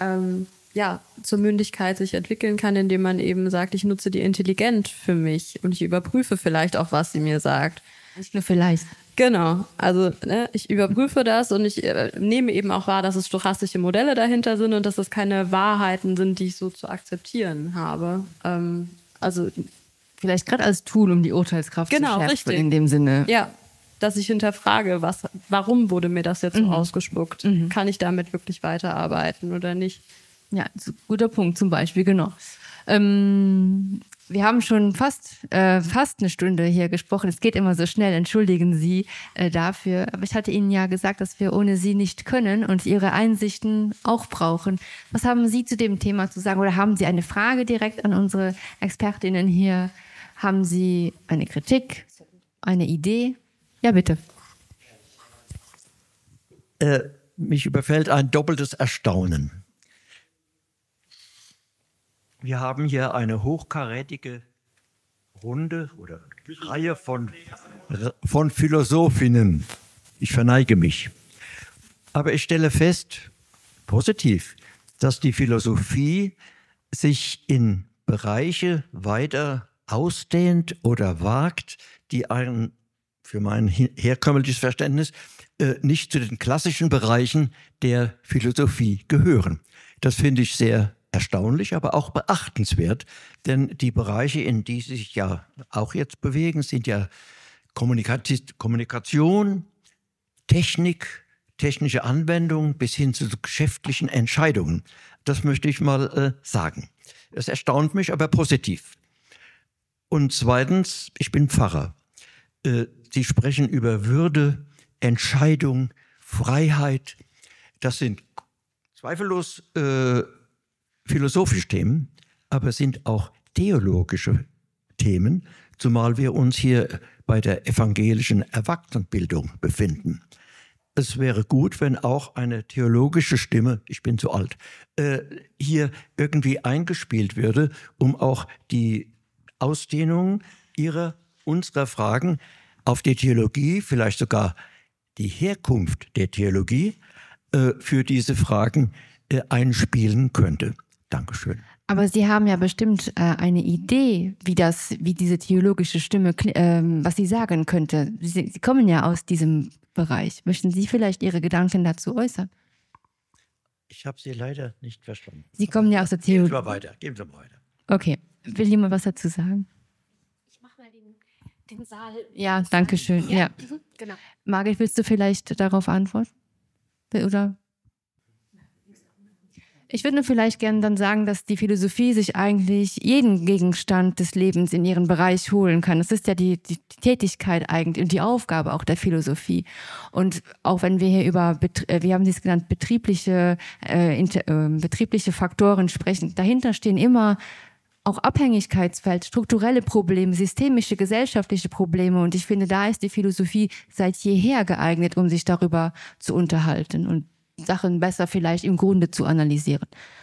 [SPEAKER 1] zur Mündigkeit sich entwickeln kann, indem man eben sagt, ich nutze die intelligent für mich und ich überprüfe vielleicht auch, was sie mir sagt.
[SPEAKER 4] Nicht nur vielleicht.
[SPEAKER 1] Genau, also ich überprüfe das und ich nehme eben auch wahr, dass es stochastische Modelle dahinter sind und dass es keine Wahrheiten sind, die ich so zu akzeptieren habe. Also
[SPEAKER 4] vielleicht gerade als Tool, um die Urteilskraft zu schärfen, richtig. In dem Sinne.
[SPEAKER 1] Ja, dass ich hinterfrage, warum wurde mir das jetzt so ausgespuckt? Kann ich damit wirklich weiterarbeiten oder nicht?
[SPEAKER 4] Ja, guter Punkt zum Beispiel, genau. Wir haben schon fast eine Stunde hier gesprochen. Es geht immer so schnell, entschuldigen Sie dafür. Aber ich hatte Ihnen ja gesagt, dass wir ohne Sie nicht können und Ihre Einsichten auch brauchen. Was haben Sie zu dem Thema zu sagen? Oder haben Sie eine Frage direkt an unsere Expertinnen hier? Haben Sie eine Kritik, eine Idee? Ja, bitte.
[SPEAKER 7] Mich überfällt ein doppeltes Erstaunen. Wir haben hier eine hochkarätige Runde oder Reihe von Philosophinnen. Ich verneige mich. Aber ich stelle fest, positiv, dass die Philosophie sich in Bereiche weiter ausdehnt oder wagt, die für mein herkömmliches Verständnis nicht zu den klassischen Bereichen der Philosophie gehören. Das finde ich sehr erstaunlich, aber auch beachtenswert, denn die Bereiche, in die sie sich ja auch jetzt bewegen, sind ja Kommunikation, Technik, technische Anwendung bis hin zu geschäftlichen Entscheidungen. Das möchte ich mal sagen. Es erstaunt mich, aber positiv. Und zweitens, ich bin Pfarrer. Sie sprechen über Würde, Entscheidung, Freiheit. Das sind zweifellos philosophische Themen, aber sind auch theologische Themen, zumal wir uns hier bei der evangelischen Erwachsenenbildung befinden. Es wäre gut, wenn auch eine theologische Stimme, ich bin zu alt, hier irgendwie eingespielt würde, um auch die Ausdehnung unserer Fragen auf die Theologie, vielleicht sogar die Herkunft der Theologie, für diese Fragen einspielen könnte. Dankeschön.
[SPEAKER 4] Aber Sie haben ja bestimmt eine Idee, wie diese theologische Stimme, was sie sagen könnte. Sie kommen ja aus diesem Bereich. Möchten Sie vielleicht Ihre Gedanken dazu äußern?
[SPEAKER 7] Ich habe Sie leider nicht verstanden.
[SPEAKER 4] Sie kommen ja aus der Theologie.
[SPEAKER 7] Geben Sie mal weiter.
[SPEAKER 4] Okay. Will jemand was dazu sagen?
[SPEAKER 6] Ich mache mal den Saal.
[SPEAKER 4] Ja, danke schön. Ja.
[SPEAKER 6] Genau.
[SPEAKER 4] Margit, willst du vielleicht darauf antworten? Oder? Ich würde vielleicht gerne dann sagen, dass die Philosophie sich eigentlich jeden Gegenstand des Lebens in ihren Bereich holen kann. Das ist ja die Tätigkeit eigentlich und die Aufgabe auch der Philosophie. Und auch wenn wir hier über, wir haben es genannt, betriebliche Faktoren sprechen, dahinter stehen immer auch Abhängigkeitsfeld, strukturelle Probleme, systemische, gesellschaftliche Probleme. Und ich finde, da ist die Philosophie seit jeher geeignet, um sich darüber zu unterhalten und Sachen besser vielleicht im Grunde zu analysieren.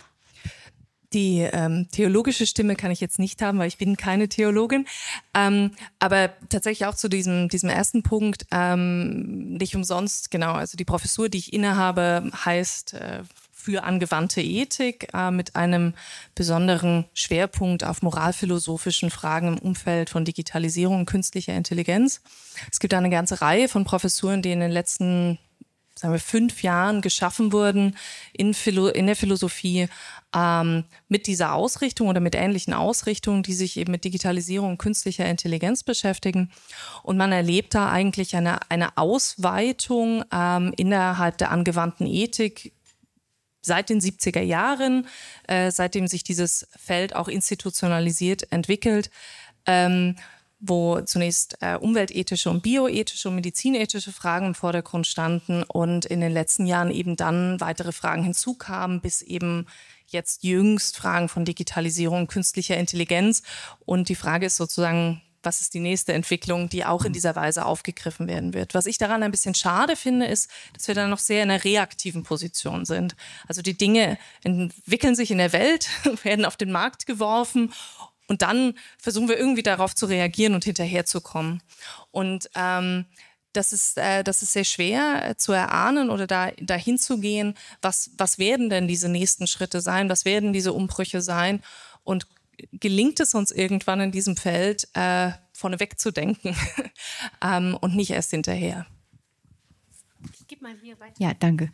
[SPEAKER 3] Die theologische Stimme kann ich jetzt nicht haben, weil ich bin keine Theologin. Aber tatsächlich auch zu diesem ersten Punkt, nicht umsonst, genau, also die Professur, die ich innehabe, heißt für angewandte Ethik mit einem besonderen Schwerpunkt auf moralphilosophischen Fragen im Umfeld von Digitalisierung und künstlicher Intelligenz. Es gibt eine ganze Reihe von Professuren, die in den letzten 5 Jahren geschaffen wurden in der Philosophie mit dieser Ausrichtung oder mit ähnlichen Ausrichtungen, die sich eben mit Digitalisierung und künstlicher Intelligenz beschäftigen. Und man erlebt da eigentlich eine Ausweitung innerhalb der angewandten Ethik seit den 70er Jahren, seitdem sich dieses Feld auch institutionalisiert entwickelt, wo zunächst umweltethische und bioethische und medizinethische Fragen im Vordergrund standen und in den letzten Jahren eben dann weitere Fragen hinzukamen, bis eben jetzt jüngst Fragen von Digitalisierung und künstlicher Intelligenz. Und die Frage ist sozusagen, was ist die nächste Entwicklung, die auch in dieser Weise aufgegriffen werden wird. Was ich daran ein bisschen schade finde, ist, dass wir dann noch sehr in einer reaktiven Position sind. Also die Dinge entwickeln sich in der Welt, werden auf den Markt geworfen und dann versuchen wir irgendwie darauf zu reagieren und hinterherzukommen. Und das ist sehr schwer zu erahnen oder dahin zu gehen, was werden denn diese nächsten Schritte sein, was werden diese Umbrüche sein und gelingt es uns irgendwann in diesem Feld vorneweg zu denken und nicht erst hinterher.
[SPEAKER 6] Ich gebe mal hier weiter.
[SPEAKER 4] Ja, danke.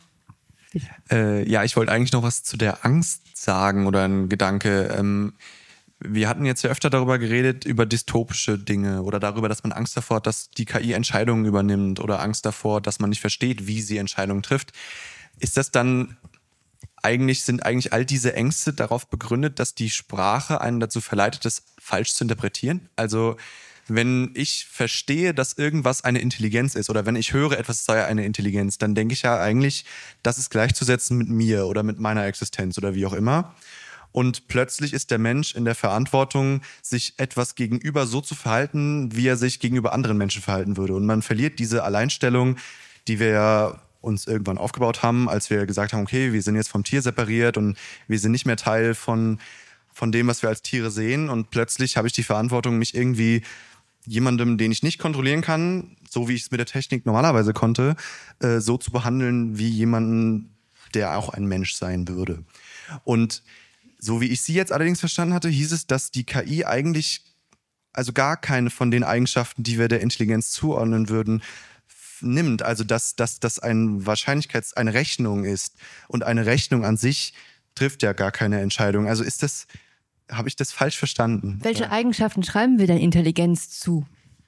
[SPEAKER 8] Ja, ich wollte eigentlich noch was zu der Angst sagen oder ein Gedanke. Wir hatten jetzt ja öfter darüber geredet, über dystopische Dinge oder darüber, dass man Angst davor hat, dass die KI Entscheidungen übernimmt oder Angst davor, dass man nicht versteht, wie sie Entscheidungen trifft. Ist das dann sind eigentlich all diese Ängste darauf begründet, dass die Sprache einen dazu verleitet, das falsch zu interpretieren? Also wenn ich verstehe, dass irgendwas eine Intelligenz ist oder wenn ich höre, etwas sei eine Intelligenz, dann denke ich ja eigentlich, das ist gleichzusetzen mit mir oder mit meiner Existenz oder wie auch immer. Und plötzlich ist der Mensch in der Verantwortung, sich etwas gegenüber so zu verhalten, wie er sich gegenüber anderen Menschen verhalten würde. Und man verliert diese Alleinstellung, die wir ja uns irgendwann aufgebaut haben, als wir gesagt haben, okay, wir sind jetzt vom Tier separiert und wir sind nicht mehr Teil von dem, was wir als Tiere sehen. Und plötzlich habe ich die Verantwortung, mich irgendwie jemandem, den ich nicht kontrollieren kann, so wie ich es mit der Technik normalerweise konnte, so zu behandeln wie jemanden, der auch ein Mensch sein würde. Und so wie ich Sie jetzt allerdings verstanden hatte, hieß es, dass die KI eigentlich also gar keine von den Eigenschaften, die wir der Intelligenz zuordnen würden, nimmt. Also dass das eine Rechnung ist. Und eine Rechnung an sich trifft ja gar keine Entscheidung. Also habe ich das falsch verstanden?
[SPEAKER 4] Welche Eigenschaften schreiben wir denn Intelligenz zu?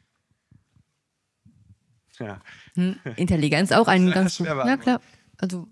[SPEAKER 8] Ja.
[SPEAKER 4] Intelligenz auch einen ganz... Ja, klar. Also...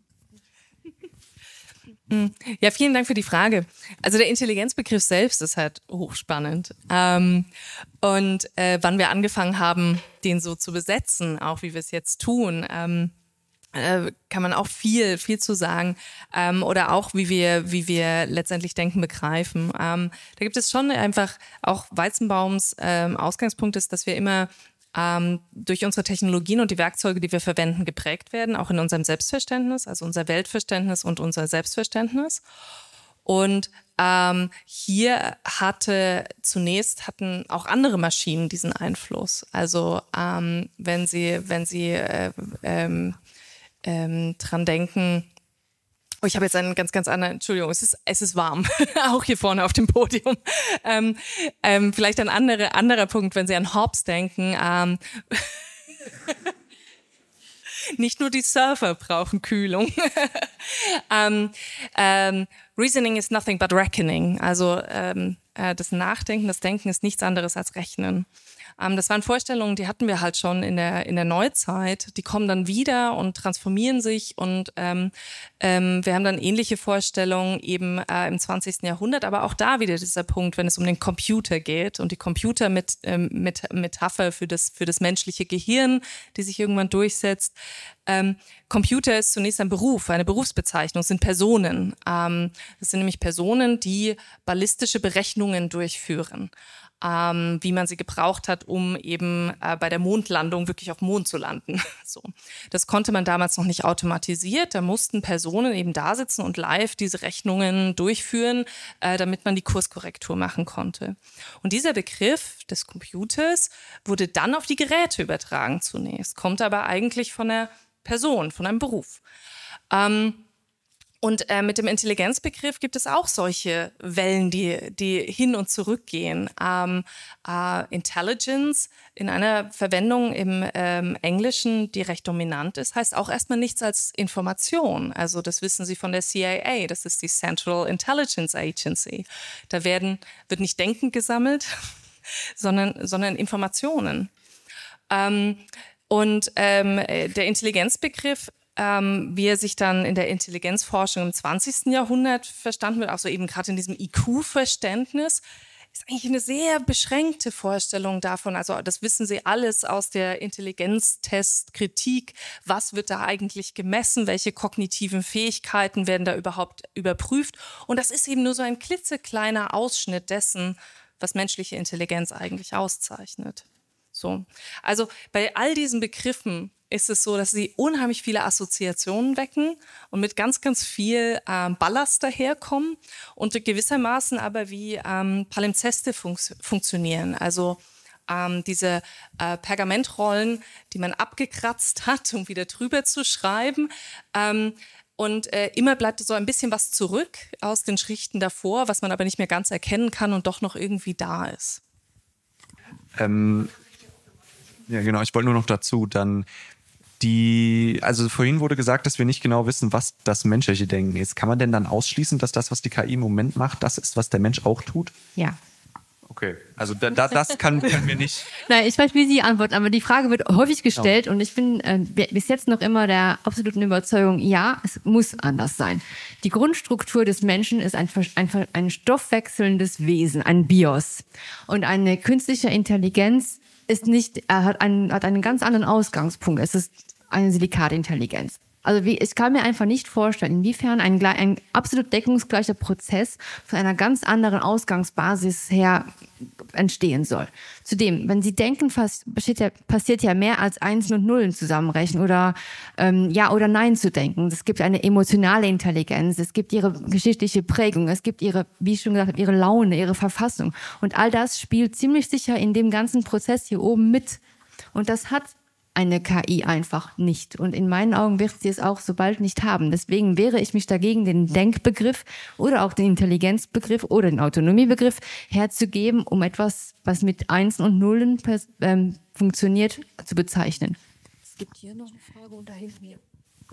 [SPEAKER 3] Ja, vielen Dank für die Frage. Also der Intelligenzbegriff selbst ist halt hochspannend. Und wann wir angefangen haben, den so zu besetzen, auch wie wir es jetzt tun, kann man auch viel zu sagen. Oder auch, wie wir letztendlich denken, begreifen. Da gibt es schon einfach auch Weizenbaums Ausgangspunkt ist, dass wir immer durch unsere Technologien und die Werkzeuge, die wir verwenden, geprägt werden, auch in unserem Selbstverständnis, also unser Weltverständnis und unser Selbstverständnis. Und hier hatten auch andere Maschinen diesen Einfluss. Also wenn Sie dran denken, ich habe jetzt einen ganz anderen, Entschuldigung, es ist warm, auch hier vorne auf dem Podium. Vielleicht ein anderer Punkt, wenn Sie an Hobbes denken. Nicht nur die Surfer brauchen Kühlung. Reasoning is nothing but reckoning. Also das Nachdenken, das Denken ist nichts anderes als Rechnen. Das waren Vorstellungen, die hatten wir halt schon in der Neuzeit. Die kommen dann wieder und transformieren sich und wir haben dann ähnliche Vorstellungen eben im 20. Jahrhundert, aber auch da wieder dieser Punkt, wenn es um den Computer geht und die Computer mit Metapher für das menschliche Gehirn, die sich irgendwann durchsetzt. Computer ist zunächst ein Beruf, eine Berufsbezeichnung, sind Personen. Das sind nämlich Personen, die ballistische Berechnungen durchführen, wie man sie gebraucht hat, um eben bei der Mondlandung wirklich auf dem Mond zu landen. So. Das konnte man damals noch nicht automatisiert, da mussten Personen eben da sitzen und live diese Rechnungen durchführen, damit man die Kurskorrektur machen konnte. Und dieser Begriff des Computers wurde dann auf die Geräte übertragen zunächst, kommt aber eigentlich von der Person, von einem Beruf. Und mit dem Intelligenzbegriff gibt es auch solche Wellen, die hin und zurück gehen. Intelligence in einer Verwendung im Englischen, die recht dominant ist, heißt auch erstmal nichts als Information. Also das wissen Sie von der CIA, das ist die Central Intelligence Agency. Da wird nicht Denken gesammelt, sondern Informationen. Der Intelligenzbegriff, wie er sich dann in der Intelligenzforschung im 20. Jahrhundert verstanden wird, auch so eben gerade in diesem IQ-Verständnis, ist eigentlich eine sehr beschränkte Vorstellung davon. Also das wissen Sie alles aus der Intelligenztestkritik. Was wird da eigentlich gemessen? Welche kognitiven Fähigkeiten werden da überhaupt überprüft? Und das ist eben nur so ein klitzekleiner Ausschnitt dessen, was menschliche Intelligenz eigentlich auszeichnet. So. Also bei all diesen Begriffen ist es so, dass sie unheimlich viele Assoziationen wecken und mit ganz, ganz viel Ballast daherkommen und gewissermaßen aber wie Palimpseste funktionieren. Also diese Pergamentrollen, die man abgekratzt hat, um wieder drüber zu schreiben. Und immer bleibt so ein bisschen was zurück aus den Schichten davor, was man aber nicht mehr ganz erkennen kann und doch noch irgendwie da ist.
[SPEAKER 8] Ja, genau. Ich wollte nur noch dazu dann also vorhin wurde gesagt, dass wir nicht genau wissen, was das menschliche Denken ist. Kann man denn dann ausschließen, dass das, was die KI im Moment macht, das ist, was der Mensch auch tut?
[SPEAKER 4] Ja.
[SPEAKER 8] Okay, also das können wir nicht.
[SPEAKER 4] Nein, ich weiß, wie Sie antworten, aber die Frage wird häufig gestellt und ich bin bis jetzt noch immer der absoluten Überzeugung, ja, es muss anders sein. Die Grundstruktur des Menschen ist ein stoffwechselndes Wesen, ein Bios. Und eine künstliche Intelligenz hat einen ganz anderen Ausgangspunkt. Es ist eine Silikatintelligenz. Also ich kann mir einfach nicht vorstellen, inwiefern ein absolut deckungsgleicher Prozess von einer ganz anderen Ausgangsbasis her entstehen soll. Zudem, wenn Sie denken, passiert ja mehr als Einsen und Nullen zusammenrechnen oder Ja oder Nein zu denken. Es gibt eine emotionale Intelligenz, es gibt Ihre geschichtliche Prägung, es gibt Ihre, wie ich schon gesagt habe, Ihre Laune, Ihre Verfassung. Und all das spielt ziemlich sicher in dem ganzen Prozess hier oben mit. Und das hat eine KI einfach nicht. Und in meinen Augen wird sie es auch so bald nicht haben. Deswegen wehre ich mich dagegen, den Denkbegriff oder auch den Intelligenzbegriff oder den Autonomiebegriff herzugeben, um etwas, was mit Einsen und Nullen funktioniert, zu bezeichnen.
[SPEAKER 2] Es gibt hier noch eine Frage und da hinten mir.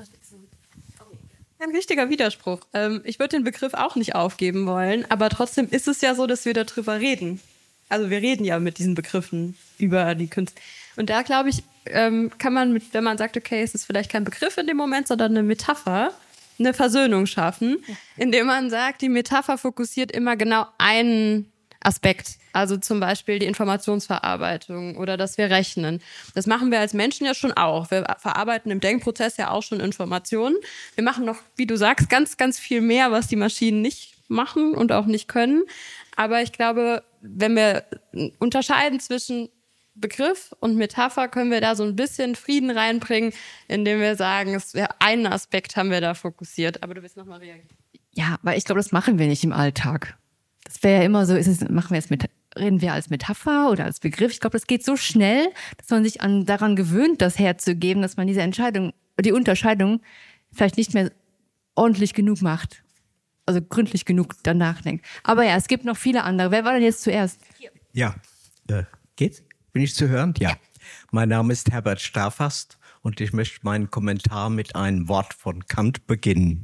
[SPEAKER 1] Ein richtiger Widerspruch. Ich würde den Begriff auch nicht aufgeben wollen, aber trotzdem ist es ja so, dass wir darüber reden. Also wir reden ja mit diesen Begriffen über die Künste. Und da, glaube ich, kann man, wenn man sagt, okay, es ist vielleicht kein Begriff in dem Moment, sondern eine Metapher, eine Versöhnung schaffen, indem man sagt, die Metapher fokussiert immer genau einen Aspekt. Also zum Beispiel die Informationsverarbeitung oder dass wir rechnen. Das machen wir als Menschen ja schon auch. Wir verarbeiten im Denkprozess ja auch schon Informationen. Wir machen noch, wie du sagst, ganz, ganz viel mehr, was die Maschinen nicht machen und auch nicht können. Aber ich glaube, wenn wir unterscheiden zwischen Begriff und Metapher, können wir da so ein bisschen Frieden reinbringen, indem wir sagen, einen Aspekt haben wir da fokussiert. Aber du willst nochmal reagieren.
[SPEAKER 4] Ja, weil ich glaube, das machen wir nicht im Alltag. Das wäre ja immer so, reden wir als Metapher oder als Begriff? Ich glaube, das geht so schnell, dass man sich daran gewöhnt, das herzugeben, dass man die Unterscheidung vielleicht nicht mehr ordentlich genug macht. Also gründlich genug danach denkt. Aber ja, es gibt noch viele andere. Wer war denn jetzt zuerst?
[SPEAKER 7] Ja, geht's? Bin ich zu hören? Ja. Mein Name ist Herbert Staffast und ich möchte meinen Kommentar mit einem Wort von Kant beginnen.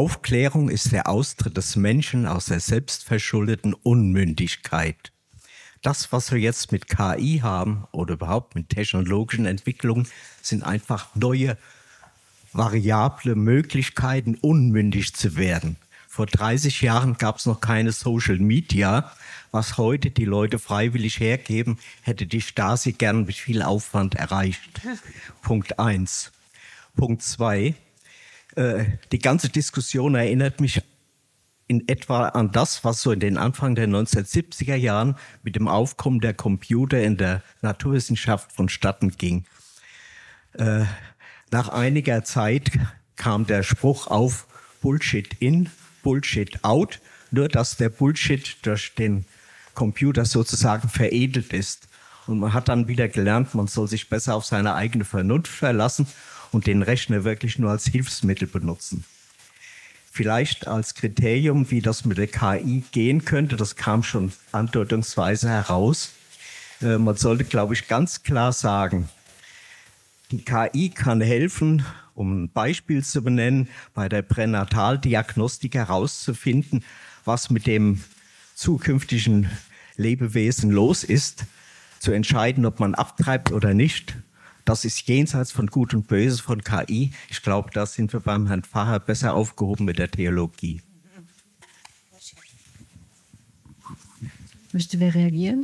[SPEAKER 7] Aufklärung ist der Austritt des Menschen aus der selbstverschuldeten Unmündigkeit.
[SPEAKER 9] Das, was wir jetzt mit KI haben oder überhaupt mit technologischen Entwicklungen, sind einfach neue variable Möglichkeiten, unmündig zu werden. Vor 30 Jahren gab es noch keine Social Media. Was heute die Leute freiwillig hergeben, hätte die Stasi gern mit viel Aufwand erreicht. Punkt 1. Punkt 2. Die ganze Diskussion erinnert mich in etwa an das, was so in den Anfang der 1970er Jahren mit dem Aufkommen der Computer in der Naturwissenschaft vonstatten ging. Nach einiger Zeit kam der Spruch auf, Bullshit in, Bullshit out, nur dass der Bullshit durch den Computer sozusagen veredelt ist. Und man hat dann wieder gelernt, man soll sich besser auf seine eigene Vernunft verlassen und den Rechner wirklich nur als Hilfsmittel benutzen. Vielleicht als Kriterium, wie das mit der KI gehen könnte, das kam schon andeutungsweise heraus. Man sollte, glaube ich, ganz klar sagen, die KI kann helfen, um ein Beispiel zu benennen, bei der Pränataldiagnostik herauszufinden, was mit dem zukünftigen Lebewesen los ist, zu entscheiden, ob man abtreibt oder nicht. Das ist jenseits von Gut und Böse von KI. Ich glaube, da sind wir beim Herrn Pfarrer besser aufgehoben mit der Theologie.
[SPEAKER 4] Möchte wer reagieren?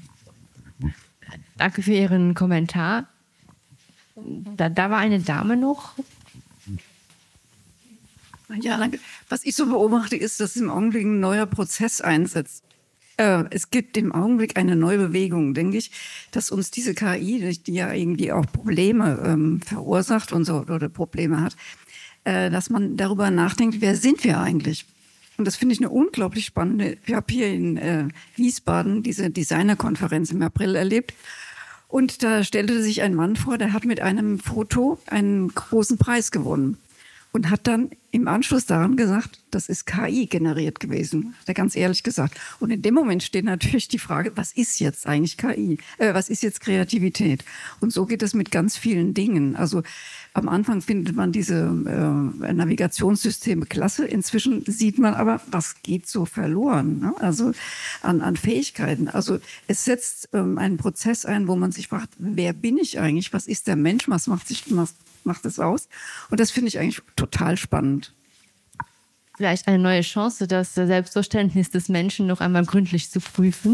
[SPEAKER 4] Danke für Ihren Kommentar. Da war eine Dame noch.
[SPEAKER 10] Ja, danke. Was ich so beobachte, ist, dass im Augenblick ein neuer Prozess einsetzt. Es gibt im Augenblick eine neue Bewegung, denke ich, dass uns diese KI, die ja irgendwie auch Probleme verursacht und so oder Probleme hat, dass man darüber nachdenkt, wer sind wir eigentlich? Und das finde ich eine unglaublich spannende. Ich habe hier in Wiesbaden diese Designerkonferenz im April erlebt. Und da stellte sich ein Mann vor, der hat mit einem Foto einen großen Preis gewonnen. Und hat dann im Anschluss daran gesagt, das ist KI generiert gewesen, hat er ganz ehrlich gesagt. Und in dem Moment steht natürlich die Frage, was ist jetzt eigentlich KI? Was ist jetzt Kreativität? Und so geht es mit ganz vielen Dingen. Also am Anfang findet man diese Navigationssysteme klasse. Inzwischen sieht man aber, was geht so verloren, ne? Also an Fähigkeiten. Also es setzt einen Prozess ein, wo man sich fragt, wer bin ich eigentlich? Was ist der Mensch? Was macht es aus? Und das finde ich eigentlich total spannend.
[SPEAKER 4] Vielleicht eine neue Chance, das Selbstverständnis des Menschen noch einmal gründlich zu prüfen.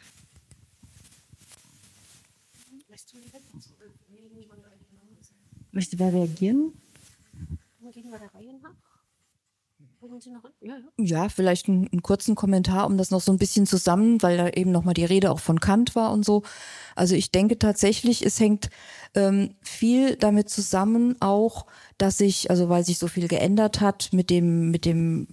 [SPEAKER 4] Möchte wer reagieren?
[SPEAKER 2] Ja, vielleicht einen kurzen Kommentar, um das noch so ein bisschen zusammen, weil da eben nochmal die Rede auch von Kant war und so. Also ich denke tatsächlich, es hängt viel damit zusammen auch, dass sich, also weil sich so viel geändert hat mit dem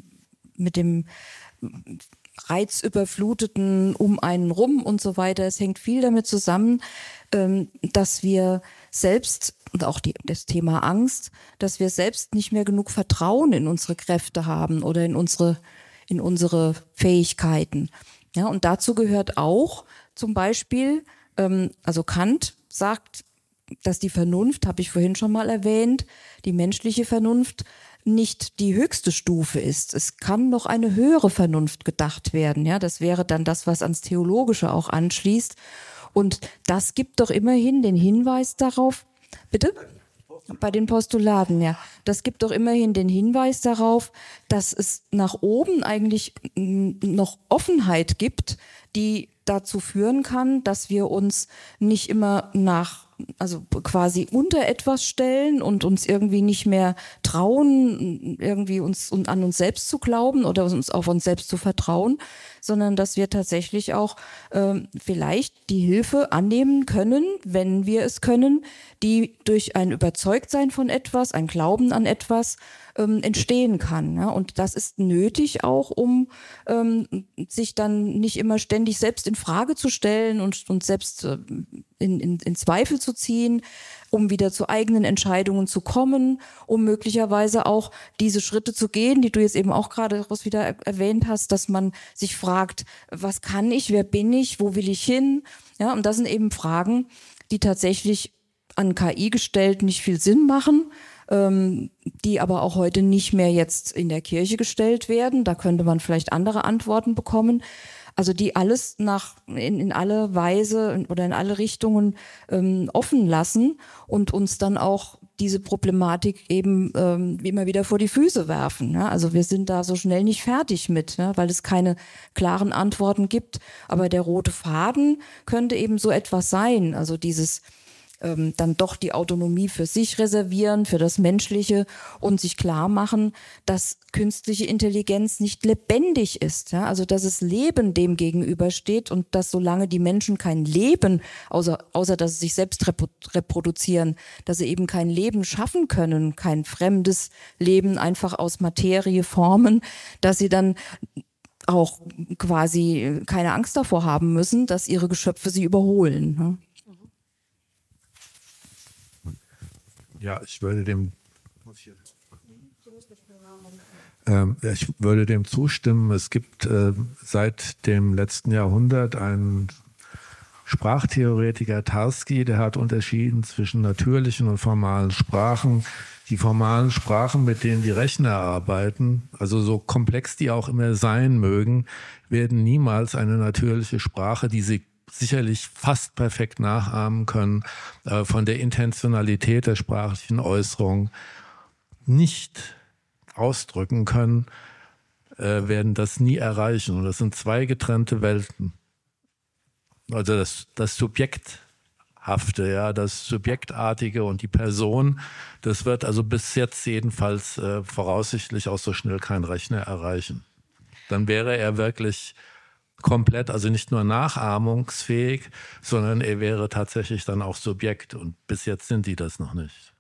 [SPEAKER 2] reizüberfluteten um einen rum und so weiter. Es hängt viel damit zusammen, dass wir selbst, und auch das Thema Angst, dass wir selbst nicht mehr genug Vertrauen in unsere Kräfte haben oder in unsere Fähigkeiten. Ja, und dazu gehört auch zum Beispiel, also Kant sagt, dass die Vernunft, habe ich vorhin schon mal erwähnt, die menschliche Vernunft nicht die höchste Stufe ist. Es kann noch eine höhere Vernunft gedacht werden. Ja, das wäre dann das, was ans Theologische auch anschließt. Und das gibt doch immerhin den Hinweis darauf, bitte? Bei den Postulaten, ja. Das gibt doch immerhin den Hinweis darauf, dass es nach oben eigentlich noch Offenheit gibt, die dazu führen kann, dass wir uns nicht immer also quasi unter etwas stellen und uns irgendwie nicht mehr trauen, irgendwie an uns selbst zu glauben oder uns auf uns selbst zu vertrauen, sondern dass wir tatsächlich auch vielleicht die Hilfe annehmen können, wenn wir es können, die durch ein Überzeugtsein von etwas, ein Glauben an etwas entstehen kann. Ja? Und das ist nötig auch, um sich dann nicht immer ständig selbst in Frage zu stellen und selbst in Zweifel zu ziehen, um wieder zu eigenen Entscheidungen zu kommen, um möglicherweise auch diese Schritte zu gehen, die du jetzt eben auch gerade wieder erwähnt hast, dass man sich fragt, was kann ich, wer bin ich, wo will ich hin? Ja, und das sind eben Fragen, die tatsächlich an KI gestellt nicht viel Sinn machen, die aber auch heute nicht mehr jetzt in der Kirche gestellt werden. Da könnte man vielleicht andere Antworten bekommen. also die alles in alle Weise oder in alle Richtungen offen lassen und uns dann auch diese Problematik eben immer wieder vor die Füße werfen. Ja? Also wir sind da so schnell nicht fertig mit, ja? Weil es keine klaren Antworten gibt. Aber der rote Faden könnte eben so etwas sein, also dieses dann doch die Autonomie für sich reservieren, für das Menschliche und sich klar machen, dass künstliche Intelligenz nicht lebendig ist. Ja? Also dass es Leben dem gegenübersteht und dass solange die Menschen kein Leben, außer dass sie sich selbst reproduzieren, dass sie eben kein Leben schaffen können, kein fremdes Leben einfach aus Materie formen, dass sie dann auch quasi keine Angst davor haben müssen, dass ihre Geschöpfe sie überholen. Ne?
[SPEAKER 11] Ja, ich würde dem zustimmen. Es gibt seit dem letzten Jahrhundert einen Sprachtheoretiker, Tarski, der hat unterschieden zwischen natürlichen und formalen Sprachen. Die formalen Sprachen, mit denen die Rechner arbeiten, also so komplex die auch immer sein mögen, werden niemals eine natürliche Sprache, die sie sicherlich fast perfekt nachahmen können, von der Intentionalität der sprachlichen Äußerung nicht ausdrücken können, werden das nie erreichen. Und das sind zwei getrennte Welten. Also das Subjekthafte, ja, das Subjektartige und die Person, das wird also bis jetzt jedenfalls voraussichtlich auch so schnell kein Rechner erreichen. Dann wäre er wirklich komplett, also nicht nur nachahmungsfähig, sondern er wäre tatsächlich dann auch Subjekt. Und bis jetzt sind die das noch nicht.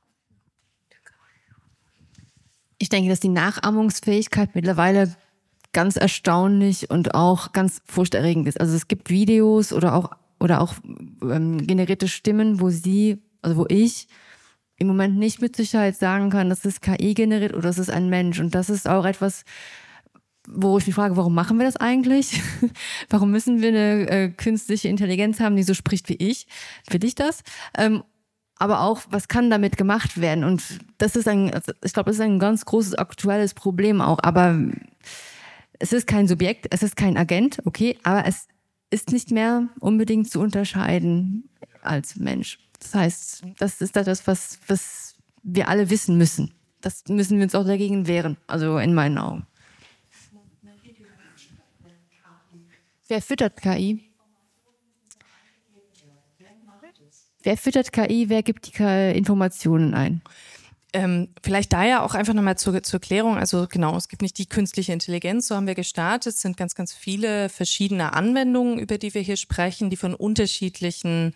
[SPEAKER 4] Ich denke, dass die Nachahmungsfähigkeit mittlerweile ganz erstaunlich und auch ganz furchterregend ist. Also es gibt Videos oder auch generierte Stimmen, wo ich im Moment nicht mit Sicherheit sagen kann, das ist KI generiert oder das ist ein Mensch. Und das ist auch etwas, wo ich mich frage, warum machen wir das eigentlich? Warum müssen wir eine künstliche Intelligenz haben, die so spricht wie ich? Will ich das? Aber auch, was kann damit gemacht werden? Und das ist ich glaube, das ist ein ganz großes aktuelles Problem auch. Aber es ist kein Subjekt, es ist kein Agent, okay, aber es ist nicht mehr unbedingt zu unterscheiden als Mensch. Das heißt, das ist das, was wir alle wissen müssen. Das müssen wir uns auch dagegen wehren, also in meinen Augen. Wer füttert KI? Wer füttert KI? Wer gibt die Informationen ein?
[SPEAKER 3] Vielleicht da ja auch einfach nochmal zur Klärung. Also genau, es gibt nicht die künstliche Intelligenz, so haben wir gestartet. Es sind ganz, ganz viele verschiedene Anwendungen, über die wir hier sprechen, die von unterschiedlichen,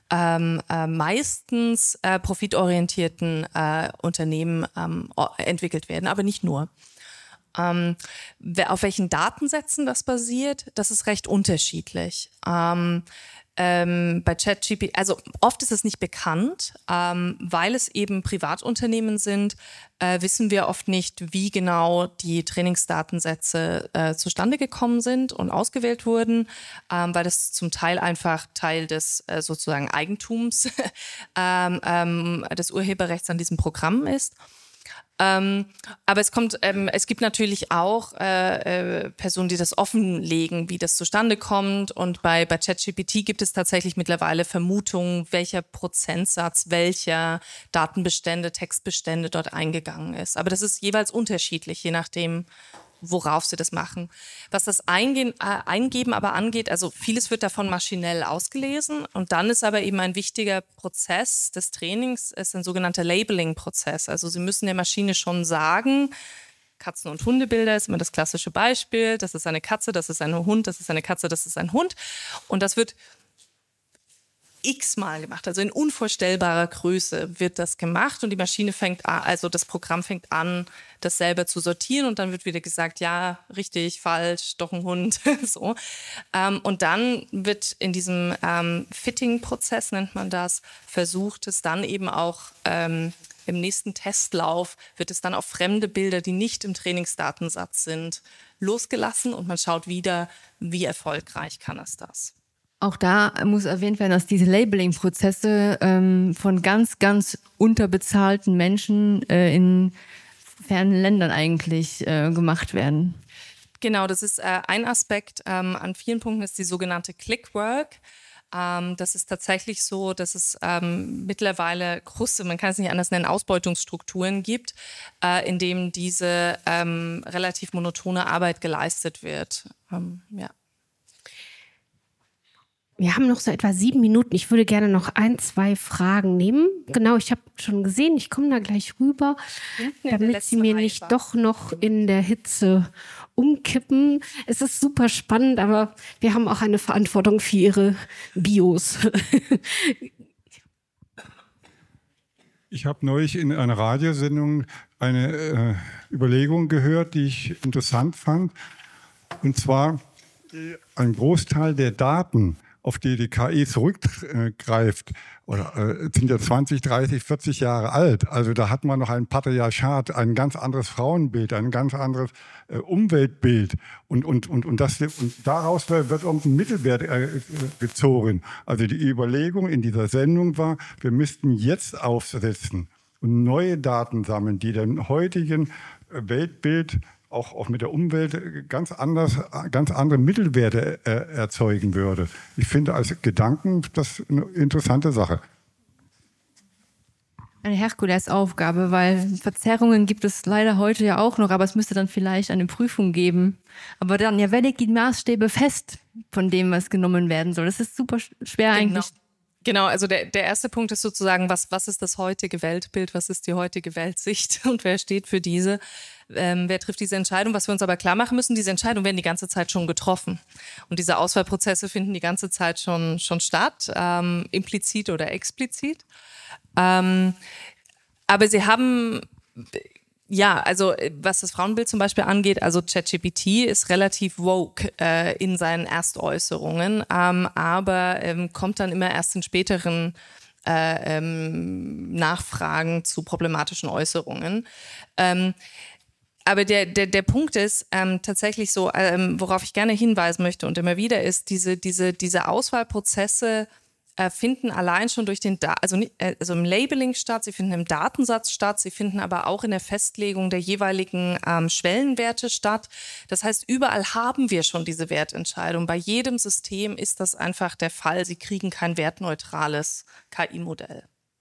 [SPEAKER 3] meistens profitorientierten Unternehmen entwickelt werden, aber nicht nur. Auf welchen Datensätzen das basiert, das ist recht unterschiedlich. Bei ChatGPT, also oft ist es nicht bekannt, weil es eben Privatunternehmen sind, wissen wir oft nicht, wie genau die Trainingsdatensätze zustande gekommen sind und ausgewählt wurden, weil das zum Teil einfach Teil des sozusagen Eigentums des Urheberrechts an diesem Programm ist. Aber es gibt natürlich auch Personen, die das offenlegen, wie das zustande kommt. Und bei ChatGPT gibt es tatsächlich mittlerweile Vermutungen, welcher Prozentsatz welcher Datenbestände, Textbestände dort eingegangen ist. Aber das ist jeweils unterschiedlich, je nachdem, worauf sie das machen. Was das Eingeben aber angeht, also vieles wird davon maschinell ausgelesen und dann ist aber eben ein wichtiger Prozess des Trainings, ist ein sogenannter Labeling-Prozess. Also sie müssen der Maschine schon sagen, Katzen- und Hundebilder ist immer das klassische Beispiel, das ist eine Katze, das ist ein Hund, das ist eine Katze, das ist ein Hund und das wird x-mal gemacht, also in unvorstellbarer Größe wird das gemacht und die Maschine das Programm fängt an, das selber zu sortieren und dann wird wieder gesagt, ja, richtig, falsch, doch ein Hund, so. Und dann wird in diesem Fitting-Prozess, nennt man das, versucht es dann eben auch im nächsten Testlauf, wird es dann auf fremde Bilder, die nicht im Trainingsdatensatz sind, losgelassen und man schaut wieder, wie erfolgreich kann es das.
[SPEAKER 4] Auch da muss erwähnt werden, dass diese Labeling-Prozesse von ganz, ganz unterbezahlten Menschen in fernen Ländern eigentlich gemacht werden.
[SPEAKER 3] Genau, das ist ein Aspekt. An vielen Punkten ist die sogenannte Clickwork. Das ist tatsächlich so, dass es mittlerweile große, man kann es nicht anders nennen, Ausbeutungsstrukturen gibt, in denen diese relativ monotone Arbeit geleistet wird. Ja.
[SPEAKER 6] Wir haben noch so etwa 7 Minuten. Ich würde gerne noch 1, 2 Fragen nehmen. Genau, ich habe schon gesehen, ich komme da gleich rüber, damit Sie mir nicht doch noch in der Hitze umkippen. Es ist super spannend, aber wir haben auch eine Verantwortung für Ihre Bios.
[SPEAKER 12] Ich habe neulich in einer Radiosendung eine Überlegung gehört, die ich interessant fand. Und zwar ein Großteil der Daten, auf die KI zurückgreift, sind ja 20, 30, 40 Jahre alt. Also da hat man noch ein Patriarchat, ein ganz anderes Frauenbild, ein ganz anderes Umweltbild. Und daraus wird irgendein Mittelwert gezogen. Also die Überlegung in dieser Sendung war, wir müssten jetzt aufsetzen und neue Daten sammeln, die dem heutigen Weltbild auch mit der Umwelt ganz andere Mittelwerte erzeugen würde. Ich finde als Gedanken das eine interessante Sache.
[SPEAKER 4] Eine Herkulesaufgabe, weil Verzerrungen gibt es leider heute ja auch noch, aber es müsste dann vielleicht eine Prüfung geben. Aber dann, ja, wer legt die Maßstäbe fest von dem, was genommen werden soll? Das ist super schwer eigentlich.
[SPEAKER 3] Genau, also der erste Punkt ist sozusagen, was ist das heutige Weltbild, was ist die heutige Weltsicht und wer steht für diese? Wer trifft diese Entscheidung? Was wir uns aber klar machen müssen, diese Entscheidungen werden die ganze Zeit schon getroffen. Und diese Auswahlprozesse finden die ganze Zeit schon statt, implizit oder explizit. Aber sie haben, ja, also was das Frauenbild zum Beispiel angeht, also ChatGPT ist relativ woke in seinen Erstäußerungen, aber kommt dann immer erst in späteren Nachfragen zu problematischen Äußerungen. Aber der Punkt ist tatsächlich so, worauf ich gerne hinweisen möchte und immer wieder ist, diese Auswahlprozesse finden allein schon durch den, also im Labeling statt, sie finden im Datensatz statt, sie finden aber auch in der Festlegung der jeweiligen Schwellenwerte statt. Das heißt, überall haben wir schon diese Wertentscheidung. Bei jedem System ist das einfach der Fall. Sie kriegen kein wertneutrales KI-Modell.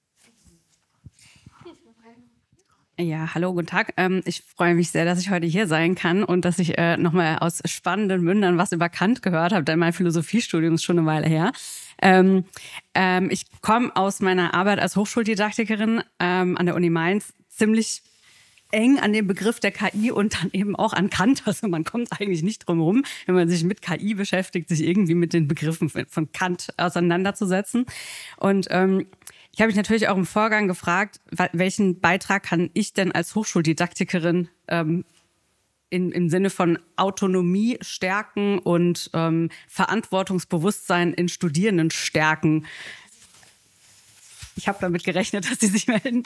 [SPEAKER 13] Ja, hallo, guten Tag. Ich freue mich sehr, dass ich heute hier sein kann und dass ich nochmal aus spannenden Mündern was über Kant gehört habe, denn mein Philosophiestudium ist schon eine Weile her. Ich komme aus meiner Arbeit als Hochschuldidaktikerin an der Uni Mainz ziemlich eng an den Begriff der KI und dann eben auch an Kant. Also man kommt eigentlich nicht drum herum, wenn man sich mit KI beschäftigt, sich irgendwie mit den Begriffen von Kant auseinanderzusetzen. Und ich habe mich natürlich auch im Vorgang gefragt, welchen Beitrag kann ich denn als Hochschuldidaktikerin im Sinne von Autonomie stärken und Verantwortungsbewusstsein in Studierenden stärken. Ich habe damit gerechnet, dass sie sich melden,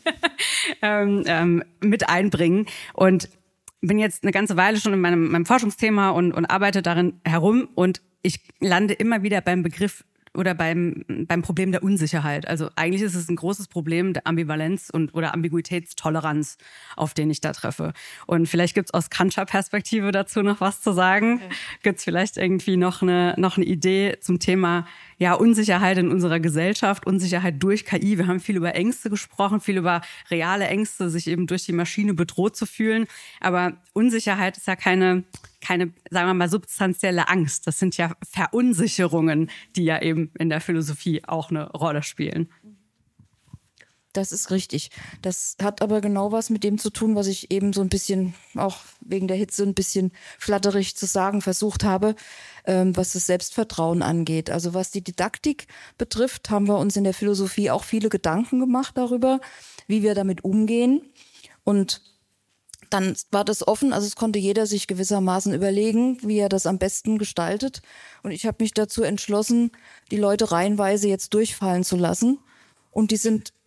[SPEAKER 13] mit einbringen. Und bin jetzt eine ganze Weile schon in meinem Forschungsthema und arbeite darin herum. Und ich lande immer wieder beim Begriff oder beim Problem der Unsicherheit. Also eigentlich ist es ein großes Problem der Ambivalenz oder Ambiguitätstoleranz, auf den ich da treffe. Und vielleicht gibt es aus Kantscher Perspektive dazu noch was zu sagen. Okay. Gibt es vielleicht irgendwie noch eine Idee zum Thema Unsicherheit in unserer Gesellschaft, Unsicherheit durch KI. Wir haben viel über Ängste gesprochen, viel über reale Ängste, sich eben durch die Maschine bedroht zu fühlen. Aber Unsicherheit ist ja keine, sagen wir mal, substanzielle Angst. Das sind ja Verunsicherungen, die ja eben in der Philosophie auch eine Rolle spielen.
[SPEAKER 2] Das ist richtig. Das hat aber genau was mit dem zu tun, was ich eben so ein bisschen, auch wegen der Hitze, ein bisschen flatterig zu sagen versucht habe, was das Selbstvertrauen angeht. Also was die Didaktik betrifft, haben wir uns in der Philosophie auch viele Gedanken gemacht darüber, wie wir damit umgehen. Und dann war das offen, also es konnte jeder sich gewissermaßen überlegen, wie er das am besten gestaltet. Und ich habe mich dazu entschlossen, die Leute reihenweise jetzt durchfallen zu lassen. Und die sind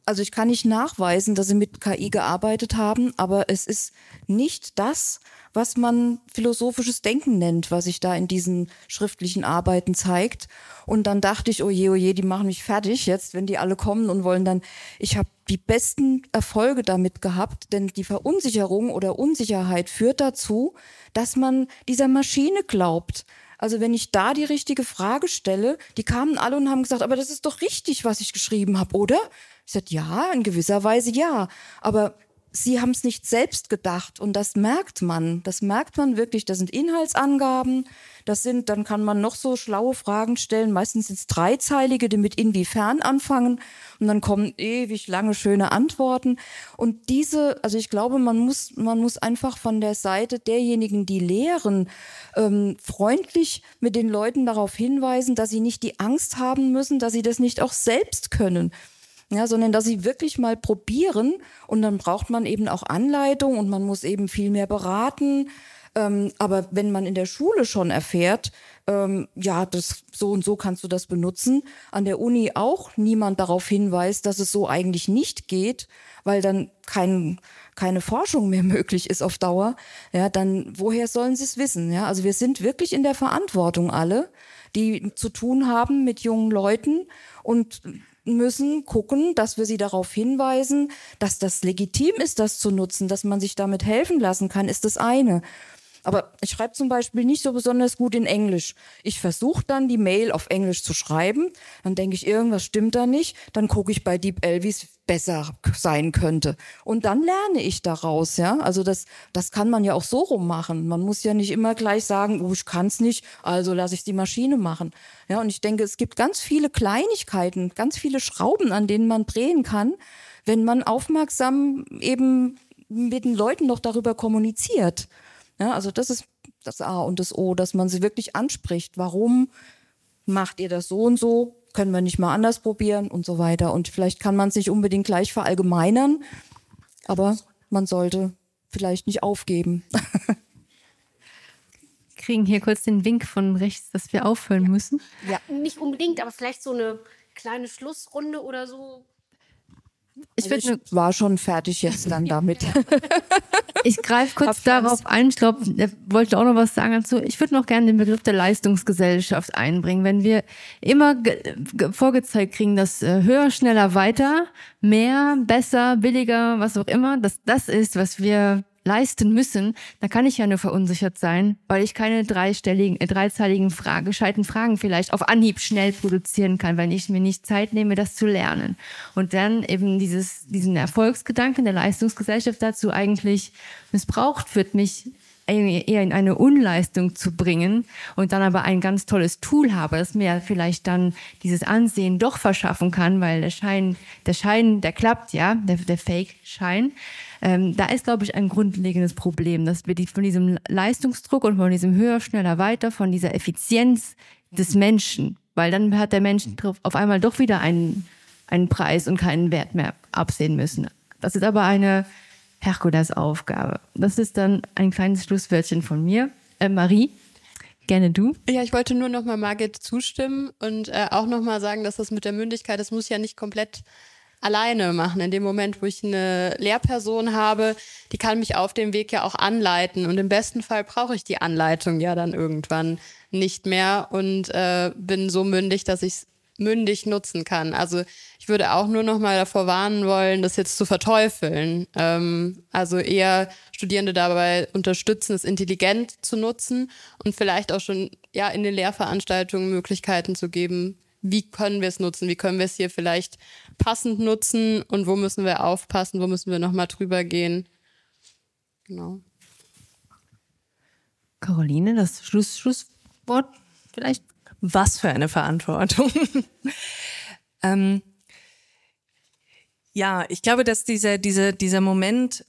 [SPEAKER 2] also ich kann nicht nachweisen, dass sie mit KI gearbeitet haben, aber es ist nicht das, was man philosophisches Denken nennt, was sich da in diesen schriftlichen Arbeiten zeigt. Und dann dachte ich, oh je, die machen mich fertig jetzt, wenn die alle kommen und wollen dann, ich habe die besten Erfolge damit gehabt, denn die Verunsicherung oder Unsicherheit führt dazu, dass man dieser Maschine glaubt. Also wenn ich da die richtige Frage stelle, die kamen alle und haben gesagt, aber das ist doch richtig, was ich geschrieben habe, oder? Ich sagte, ja, in gewisser Weise ja, aber sie haben es nicht selbst gedacht und das merkt man. Das merkt man wirklich. Das sind Inhaltsangaben, dann kann man noch so schlaue Fragen stellen. Meistens sind es dreizeilige, die mit inwiefern anfangen und dann kommen ewig lange schöne Antworten. Und also ich glaube, man muss einfach von der Seite derjenigen, die lehren, freundlich mit den Leuten darauf hinweisen, dass sie nicht die Angst haben müssen, dass sie das nicht auch selbst können. Ja, sondern dass sie wirklich mal probieren und dann braucht man eben auch Anleitung und man muss eben viel mehr beraten. Aber wenn man in der Schule schon erfährt, das so und so kannst du das benutzen, an der Uni auch niemand darauf hinweist, dass es so eigentlich nicht geht, weil dann keine Forschung mehr möglich ist auf Dauer, ja, dann woher sollen sie es wissen? Ja? Also wir sind wirklich in der Verantwortung alle, die zu tun haben mit jungen Leuten und müssen gucken, dass wir sie darauf hinweisen, dass das legitim ist, das zu nutzen, dass man sich damit helfen lassen kann, ist das eine. Aber ich schreibe zum Beispiel nicht so besonders gut in Englisch. Ich versuche dann, die Mail auf Englisch zu schreiben. Dann denke ich, irgendwas stimmt da nicht. Dann gucke ich bei DeepL, wie es besser sein könnte. Und dann lerne ich daraus. Ja? Also das kann man ja auch so rummachen. Man muss ja nicht immer gleich sagen, oh, ich kann es nicht, also lasse ich die Maschine machen. Ja, und ich denke, es gibt ganz viele Kleinigkeiten, ganz viele Schrauben, an denen man drehen kann, wenn man aufmerksam eben mit den Leuten noch darüber kommuniziert. Ja, also das ist das A und das O, dass man sie wirklich anspricht. Warum macht ihr das so und so? Können wir nicht mal anders probieren und so weiter. Und vielleicht kann man es nicht unbedingt gleich verallgemeinern, aber man sollte vielleicht nicht aufgeben.
[SPEAKER 4] Kriegen hier kurz den Wink von rechts, dass wir aufhören müssen.
[SPEAKER 6] Ja, nicht unbedingt, aber vielleicht so eine kleine Schlussrunde oder so.
[SPEAKER 2] Ich war schon fertig jetzt dann damit.
[SPEAKER 4] Ich greife kurz darauf ein. Ich glaube, er wollte auch noch was sagen dazu. Ich würde noch gerne den Begriff der Leistungsgesellschaft einbringen. Wenn wir immer vorgezeigt kriegen, dass höher, schneller, weiter, mehr, besser, billiger, was auch immer, dass das ist, was wir leisten müssen, dann kann ich ja nur verunsichert sein, weil ich keine dreizeiligen gescheiten Fragen vielleicht auf Anhieb schnell produzieren kann, weil ich mir nicht Zeit nehme, das zu lernen. Und dann eben diesen Erfolgsgedanken der Leistungsgesellschaft dazu eigentlich missbraucht wird, mich eher in eine Unleistung zu bringen und dann aber ein ganz tolles Tool habe, das mir vielleicht dann dieses Ansehen doch verschaffen kann, weil der Schein, der klappt, ja, der Fake-Schein. Da ist, glaube ich, ein grundlegendes Problem, dass wir von diesem Leistungsdruck und von diesem höher, schneller, weiter, von dieser Effizienz des Menschen, weil dann hat der Mensch auf einmal doch wieder einen Preis und keinen Wert mehr absehen müssen. Das ist aber eine Herkulesaufgabe. Das ist dann ein kleines Schlusswörtchen von mir. Marie, gerne du.
[SPEAKER 1] Ja, ich wollte nur nochmal Margit zustimmen und auch nochmal sagen, dass das mit der Mündigkeit, das muss ja nicht komplett alleine machen. In dem Moment, wo ich eine Lehrperson habe, die kann mich auf dem Weg ja auch anleiten und im besten Fall brauche ich die Anleitung ja dann irgendwann nicht mehr und bin so mündig, dass ich es mündig nutzen kann. Also ich würde auch nur noch mal davor warnen wollen, das jetzt zu verteufeln. Also eher Studierende dabei unterstützen, es intelligent zu nutzen und vielleicht auch schon ja in den Lehrveranstaltungen Möglichkeiten zu geben, wie können wir es nutzen, wie können wir es hier vielleicht passend nutzen und wo müssen wir aufpassen, wo müssen wir noch mal drüber gehen. Genau.
[SPEAKER 4] Caroline, das Schlusswort vielleicht?
[SPEAKER 3] Was für eine Verantwortung. Ja, ich glaube, dass dieser Moment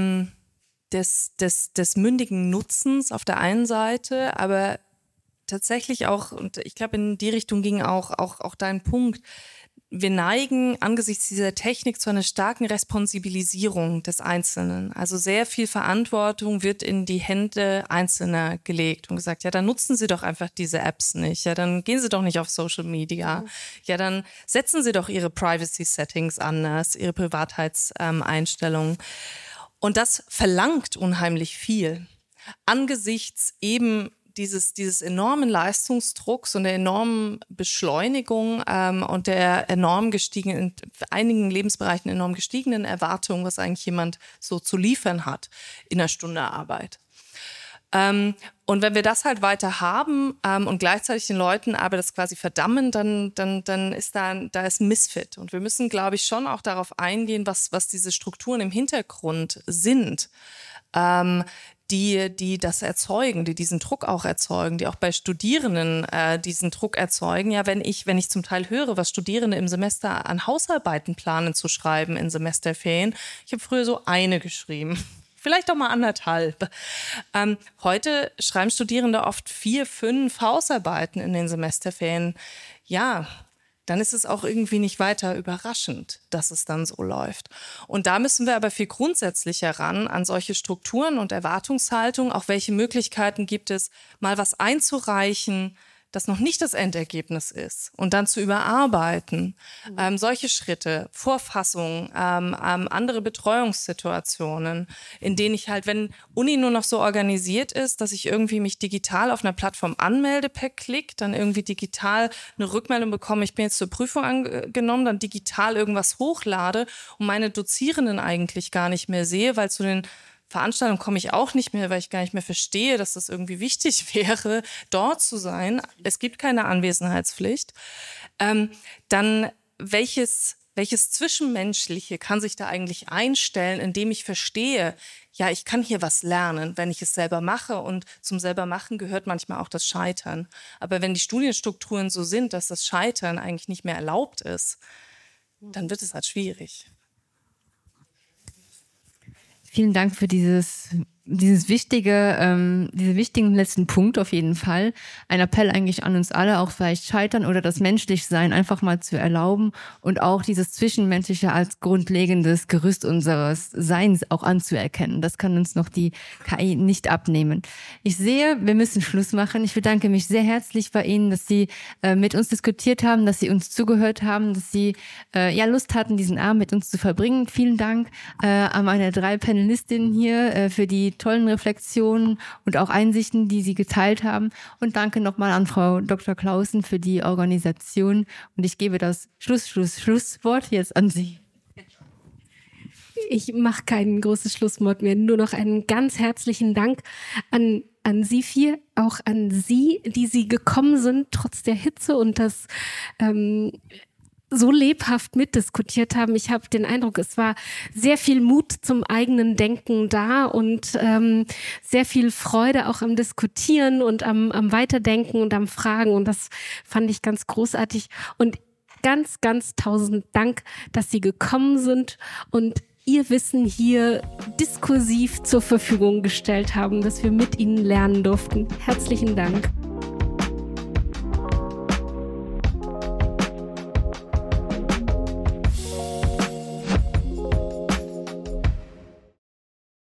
[SPEAKER 3] des mündigen Nutzens auf der einen Seite, aber tatsächlich auch, und ich glaube, in die Richtung ging auch dein Punkt, wir neigen angesichts dieser Technik zu einer starken Responsibilisierung des Einzelnen. Also sehr viel Verantwortung wird in die Hände Einzelner gelegt und gesagt, ja, dann nutzen Sie doch einfach diese Apps nicht. Ja, dann gehen Sie doch nicht auf Social Media. Ja, dann setzen Sie doch Ihre Privacy-Settings anders, Ihre Privatheitseinstellungen. Und das verlangt unheimlich viel. Angesichts eben dieses enormen Leistungsdrucks und der enormen Beschleunigung und der enorm gestiegenen, in einigen Lebensbereichen enorm gestiegenen Erwartungen, was eigentlich jemand so zu liefern hat in einer Stunde Arbeit. Und wenn wir das halt weiter haben und gleichzeitig den Leuten aber das quasi verdammen, dann ist da ist ein Misfit. Und wir müssen, glaube ich, schon auch darauf eingehen, was diese Strukturen im Hintergrund sind. Die das erzeugen, die diesen Druck auch erzeugen, die auch bei Studierenden diesen Druck erzeugen. Ja, wenn ich zum Teil höre, was Studierende im Semester an Hausarbeiten planen zu schreiben in Semesterferien. Ich habe früher so eine geschrieben, vielleicht auch mal 1,5. Heute schreiben Studierende oft 4, 5 Hausarbeiten in den Semesterferien. Ja, dann ist es auch irgendwie nicht weiter überraschend, dass es dann so läuft. Und da müssen wir aber viel grundsätzlicher ran an solche Strukturen und Erwartungshaltung. Auch welche Möglichkeiten gibt es, mal was einzureichen, das noch nicht das Endergebnis ist und dann zu überarbeiten. Solche Schritte, Vorfassungen, andere Betreuungssituationen, in denen ich halt, wenn Uni nur noch so organisiert ist, dass ich irgendwie mich digital auf einer Plattform anmelde per Klick, dann irgendwie digital eine Rückmeldung bekomme, ich bin jetzt zur Prüfung angenommen, dann digital irgendwas hochlade und meine Dozierenden eigentlich gar nicht mehr sehe, weil zu den Veranstaltungen komme ich auch nicht mehr, weil ich gar nicht mehr verstehe, dass das irgendwie wichtig wäre, dort zu sein. Es gibt keine Anwesenheitspflicht. Dann welches Zwischenmenschliche kann sich da eigentlich einstellen, indem ich verstehe, ja, ich kann hier was lernen, wenn ich es selber mache. Und zum selber machen gehört manchmal auch das Scheitern. Aber wenn die Studienstrukturen so sind, dass das Scheitern eigentlich nicht mehr erlaubt ist, dann wird es halt schwierig.
[SPEAKER 4] Vielen Dank für diesen wichtigen letzten Punkt auf jeden Fall. Ein Appell eigentlich an uns alle, auch vielleicht Scheitern oder das Menschlichsein einfach mal zu erlauben und auch dieses Zwischenmenschliche als grundlegendes Gerüst unseres Seins auch anzuerkennen. Das kann uns noch die KI nicht abnehmen. Ich sehe, wir müssen Schluss machen. Ich bedanke mich sehr herzlich bei Ihnen, dass Sie mit uns diskutiert haben, dass Sie uns zugehört haben, dass Sie Lust hatten, diesen Abend mit uns zu verbringen. Vielen Dank an meine 3 Panelistinnen hier für die tollen Reflexionen und auch Einsichten, die Sie geteilt haben. Und danke nochmal an Frau Dr. Clausen für die Organisation. Und ich gebe das Schlusswort jetzt an Sie.
[SPEAKER 6] Ich mache kein großes Schlusswort mehr, nur noch einen ganz herzlichen Dank an Sie 4, auch an Sie, die Sie gekommen sind, trotz der Hitze und das so lebhaft mitdiskutiert haben. Ich habe den Eindruck, es war sehr viel Mut zum eigenen Denken da und sehr viel Freude auch am Diskutieren und am Weiterdenken und am Fragen. Und das fand ich ganz großartig. Und ganz, ganz 1000 Dank, dass Sie gekommen sind und Ihr Wissen hier diskursiv zur Verfügung gestellt haben, dass wir mit Ihnen lernen durften. Herzlichen Dank.